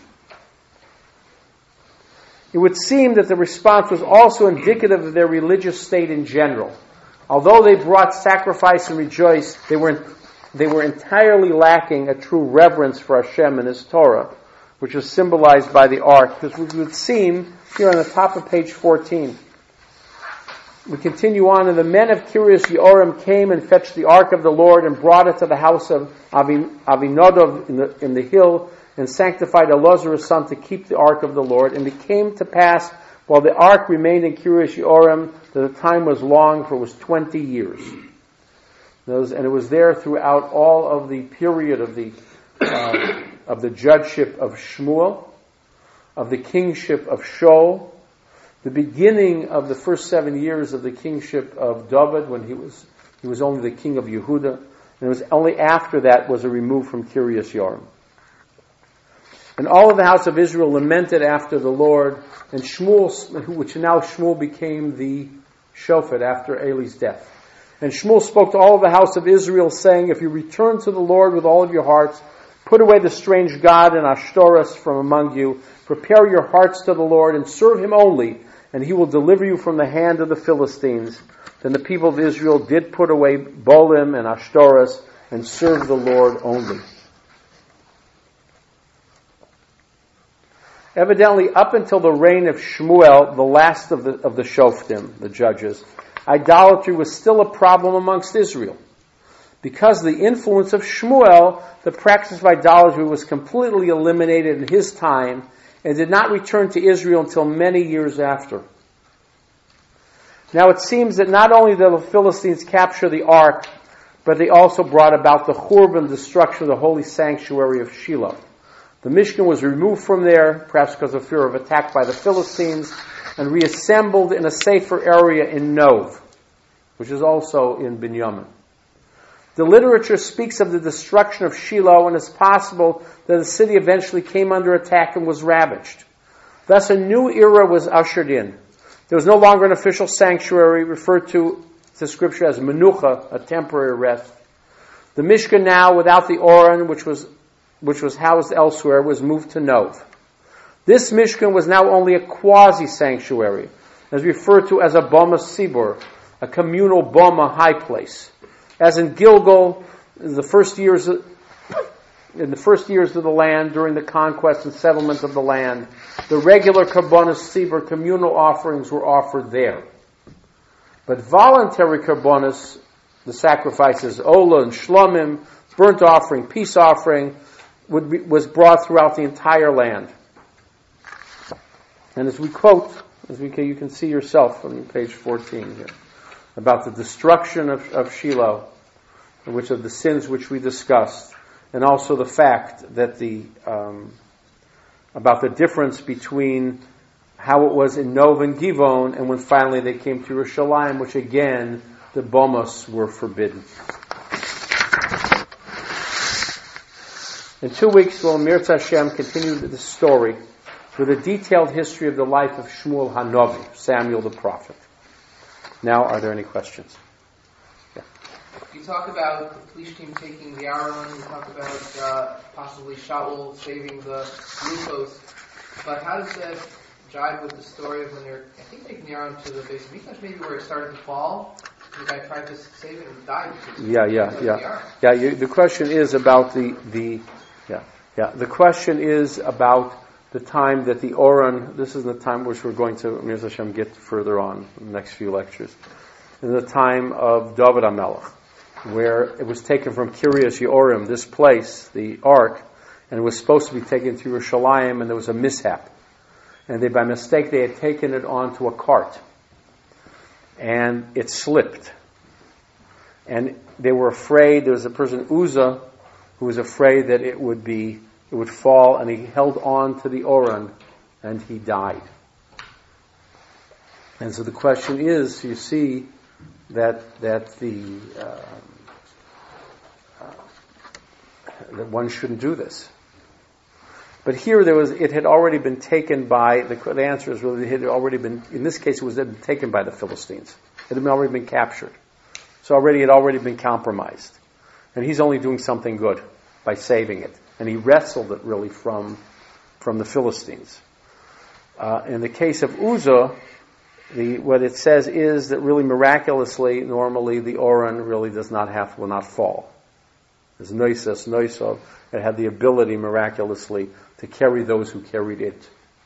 It would seem that the response was also indicative of their religious state in general. Although they brought sacrifice and rejoiced, they were they were entirely lacking a true reverence for Hashem and His Torah, which is symbolized by the ark. Because it would seem, here on the top of page fourteen, we continue on, and the men of Kiryas Yeorim came and fetched the ark of the Lord and brought it to the house of Avinodov in the, in the hill, and sanctified Elazar his son to keep the ark of the Lord. And it came to pass, while the ark remained in Kiryas Yeorim, that the time was long, for it was twenty years. And it was there throughout all of the period of the uh, of the judgeship of Shmuel, of the kingship of Shaul, the beginning of the first seven years of the kingship of David, when he was he was only the king of Yehuda, and it was only after that was a remove from Kiryas Yeorim. And all of the house of Israel lamented after the Lord, and Shmuel, which now Shmuel became the shofet after Eli's death. And Shmuel spoke to all of the house of Israel, saying, if you return to the Lord with all of your hearts, put away the strange god and Ashtoreth from among you, prepare your hearts to the Lord, and serve Him only, and He will deliver you from the hand of the Philistines. Then the people of Israel did put away Bolim and Ashtoreth, and served the Lord only. Evidently, up until the reign of Shmuel, the last of the of the Shoftim, the judges, idolatry was still a problem amongst Israel. Because of the influence of Shmuel, the practice of idolatry was completely eliminated in his time and did not return to Israel until many years after. Now it seems that not only did the Philistines capture the ark, but they also brought about the Churban, destruction of the holy sanctuary of Shiloh. The Mishkan was removed from there, perhaps because of fear of attack by the Philistines, and reassembled in a safer area in Nov, which is also in Binyamin. The literature speaks of the destruction of Shiloh, and it's possible that the city eventually came under attack and was ravaged. Thus a new era was ushered in. There was no longer an official sanctuary, referred to the scripture as menucha, a temporary rest. The Mishkan now, without the Oren, which was which was housed elsewhere, was moved to Nov. This Mishkan was now only a quasi-sanctuary, as referred to as a Bama Sibur, a communal Bama high place. As in Gilgal, in the first years of, in the first years of the land, during the conquest and settlement of the land, the regular Karbonos Sibur, communal offerings, were offered there. But voluntary Karbonos, the sacrifices, Ola and Shlomim, burnt offering, peace offering, would be, was brought throughout the entire land. And as we quote, as we can, you can see yourself on page fourteen here. about the destruction of, of Shiloh, which of the sins which we discussed, and also the fact that the um, about the difference between how it was in Nov and Givon, and when finally they came to Yerushalayim, which again the bomas were forbidden. In two weeks, we'll Mirza Hashem continue the story with a detailed history of the life of Shmuel Hanavi, Samuel the prophet. Now, are there any questions? Yeah. You talk about the police team taking the Aaron, you talk about uh, possibly Shaul saving the glucose, but how does that jive with the story of when they're, I think, taking the Aaron to the base of Mikdash, maybe where it started to fall? The guy tried to save it and died. Yeah, yeah, yeah. Yeah, you, the question is about the, the, yeah, yeah, the question is about the time that the Oran, this is the time which we're going to, Mirza Hashem, get further on in the next few lectures, in the time of David HaMelech, where it was taken from Kiryas Yeorim, this place, the ark, and it was supposed to be taken to Yerushalayim, and there was a mishap. And they, by mistake, they had taken it onto a cart. And it slipped. And they were afraid, there was a person, Uzzah, who was afraid that it would be, it would fall, and he held on to the Oran, and he died. And so the question is, you see that that the uh, uh, that one shouldn't do this. But here there was, it had already been taken by, the, the answer is really, it had already been, in this case it was taken by the Philistines. It had already been captured. So already it had already been compromised. And he's only doing something good by saving it. And he wrestled it really from, from the Philistines. Uh, in the case of Uzzah, the, what it says is that really miraculously, normally the Oran really does not have, will not fall. There's Noisas, Noisov, it had the ability miraculously to carry those who carried it.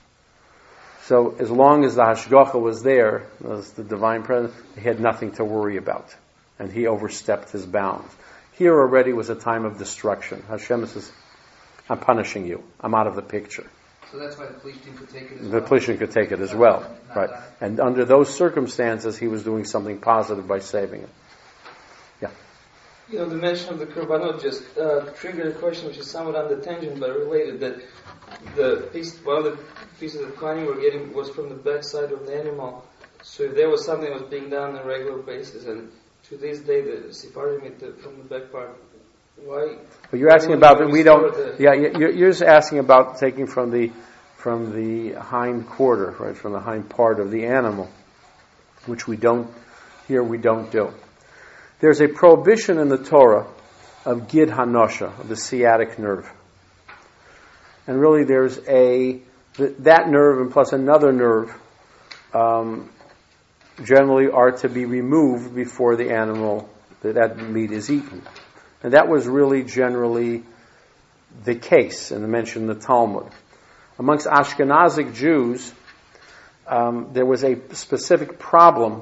So as long as the Hashgacha was there, as the divine presence, he had nothing to worry about. And he overstepped his bounds. Here already was a time of destruction. Hashem says, I'm punishing you. I'm out of the picture. So that's why the police team could take it as the well? The police team could take it as well. Right. Die. And under those circumstances, he was doing something positive by saving it. Yeah. You know, the mention of the Korbanot just uh, triggered a question which is somewhat on the tangent but related, that the piece, one of the pieces of Kohanim were getting was from the backside of the animal. So if there was something that was being done on a regular basis, and to this day the Sephardim eat the, from the back part, why? But you're asking about that we don't. The, yeah, you're, you're just asking about taking from the from the hind quarter, right, from the hind part of the animal, which we don't here we don't do. There's a prohibition in the Torah of Gid Hanosha, of the sciatic nerve. And really there's a, that nerve and plus another nerve um, generally are to be removed before the animal, that, that meat is eaten. And that was really generally the case, and mentioned in the Talmud. Amongst Ashkenazic Jews, um, there was a specific problem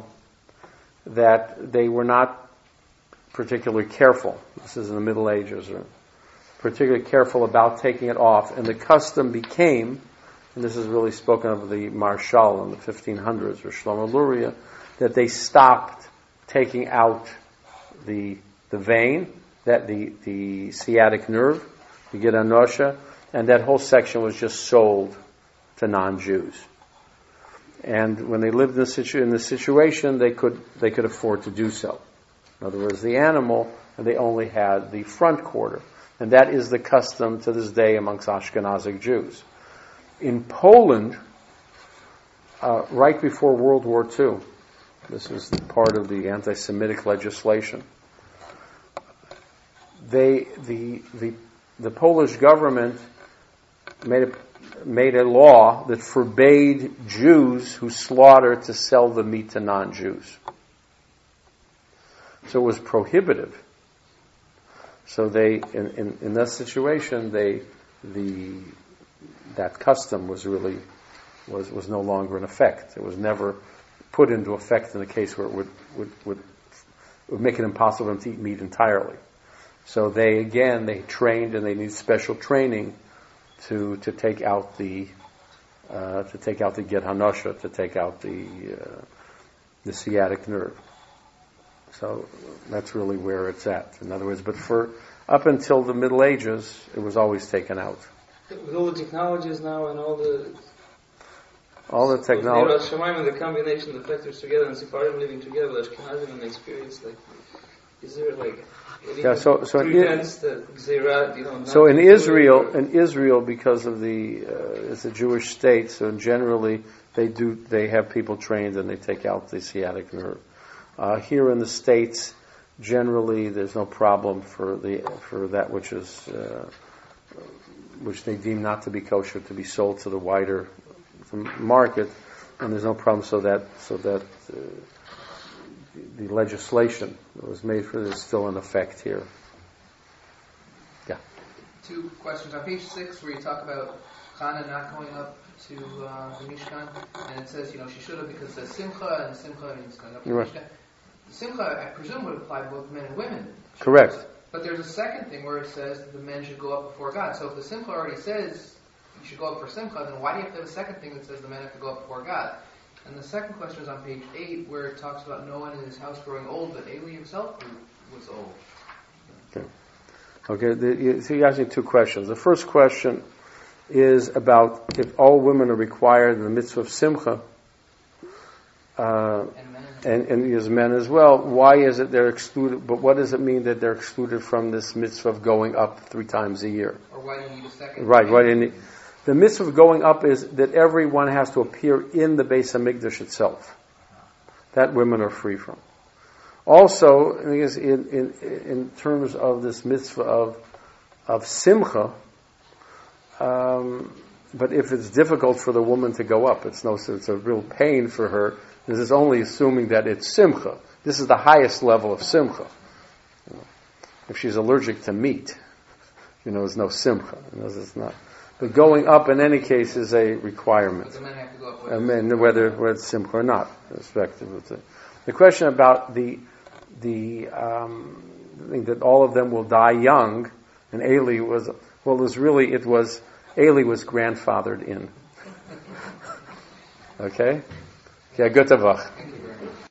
that they were not particularly careful. This is in the Middle Ages, or particularly careful about taking it off. And the custom became, and this is really spoken of the Marshal in the fifteen hundreds, or Shlomo Luria, that they stopped taking out the the vein, that the, the sciatic nerve, the Gid Hanosha, and that whole section was just sold to non-Jews. And when they lived in the, situ- in the situation, they could they could afford to do so. In other words, the animal, and they only had the front quarter. And that is the custom to this day amongst Ashkenazic Jews. In Poland, uh, right before World War Two, this was part of the anti-Semitic legislation, they, the, the, the Polish government made a, made a law that forbade Jews who slaughter to sell the meat to non-Jews. So it was prohibitive. So they, in, in, in that situation, they, the, that custom was really, was, was no longer in effect. It was never put into effect in the case where it would, would, would, would make it impossible to eat meat entirely. So they, again, they trained, and they need special training to, to take out the, uh, to take out the Gid Hanosha, to take out the, uh, the sciatic nerve. So that's really where it's at. In other words, but for up until the Middle Ages, it was always taken out. With all the technologies now and all the all the technology, with and the combination of the factors together, and Sephardim living together, Ashkenazim and the experience, like, is there like yeah? So so in, that Zera, you know, so in Israel, in Israel, because of the uh, it's a Jewish state, so generally they do they have people trained and they take out the sciatic nerve. Uh, here in the States, generally there's no problem for the for that which is uh, which they deem not to be kosher to be sold to the wider market, and there's no problem so that so that uh, the, the legislation that was made for this is still in effect here. Yeah. Two questions on page six, where you talk about Chana not going up to uh, the Mishkan, and it says, you know, she should have because it says Simcha, and Simcha means going up to the right. Mishkan. Simcha, I presume, would apply both men and women. Correct. But there's a second thing where it says that the men should go up before God. So if the Simcha already says you should go up for Simcha, then why do you have to have a second thing that says the men have to go up before God? And the second question is on page eight, where it talks about no one in his house growing old, but Eli himself was old. Okay. Okay. The, you, so you're asking two questions. The first question is about if all women are required in the mitzvah of Simcha, uh, and men. And, and as men as well, why is it they're excluded? But what does it mean that they're excluded from this mitzvah of going up three times a year? Or why do you need a second? Right. Why do you need? The mitzvah of going up is that everyone has to appear in the Beis Hamikdash itself. That women are free from. Also, I guess in in in terms of this mitzvah of of simcha, um, but if it's difficult for the woman to go up, it's no, it's a real pain for her. This is only assuming that it's simcha. This is the highest level of simcha. You know, if she's allergic to meat, you know, there's no simcha. You know, it's not. But going up in any case is a requirement. But the men have to go up. And men, whether whether it's simcha or not, respective of the. The question about the the um, thing that all of them will die young, and Eli was well, it was really it was Eli was grandfathered in. Okay. Okay, good Tavach.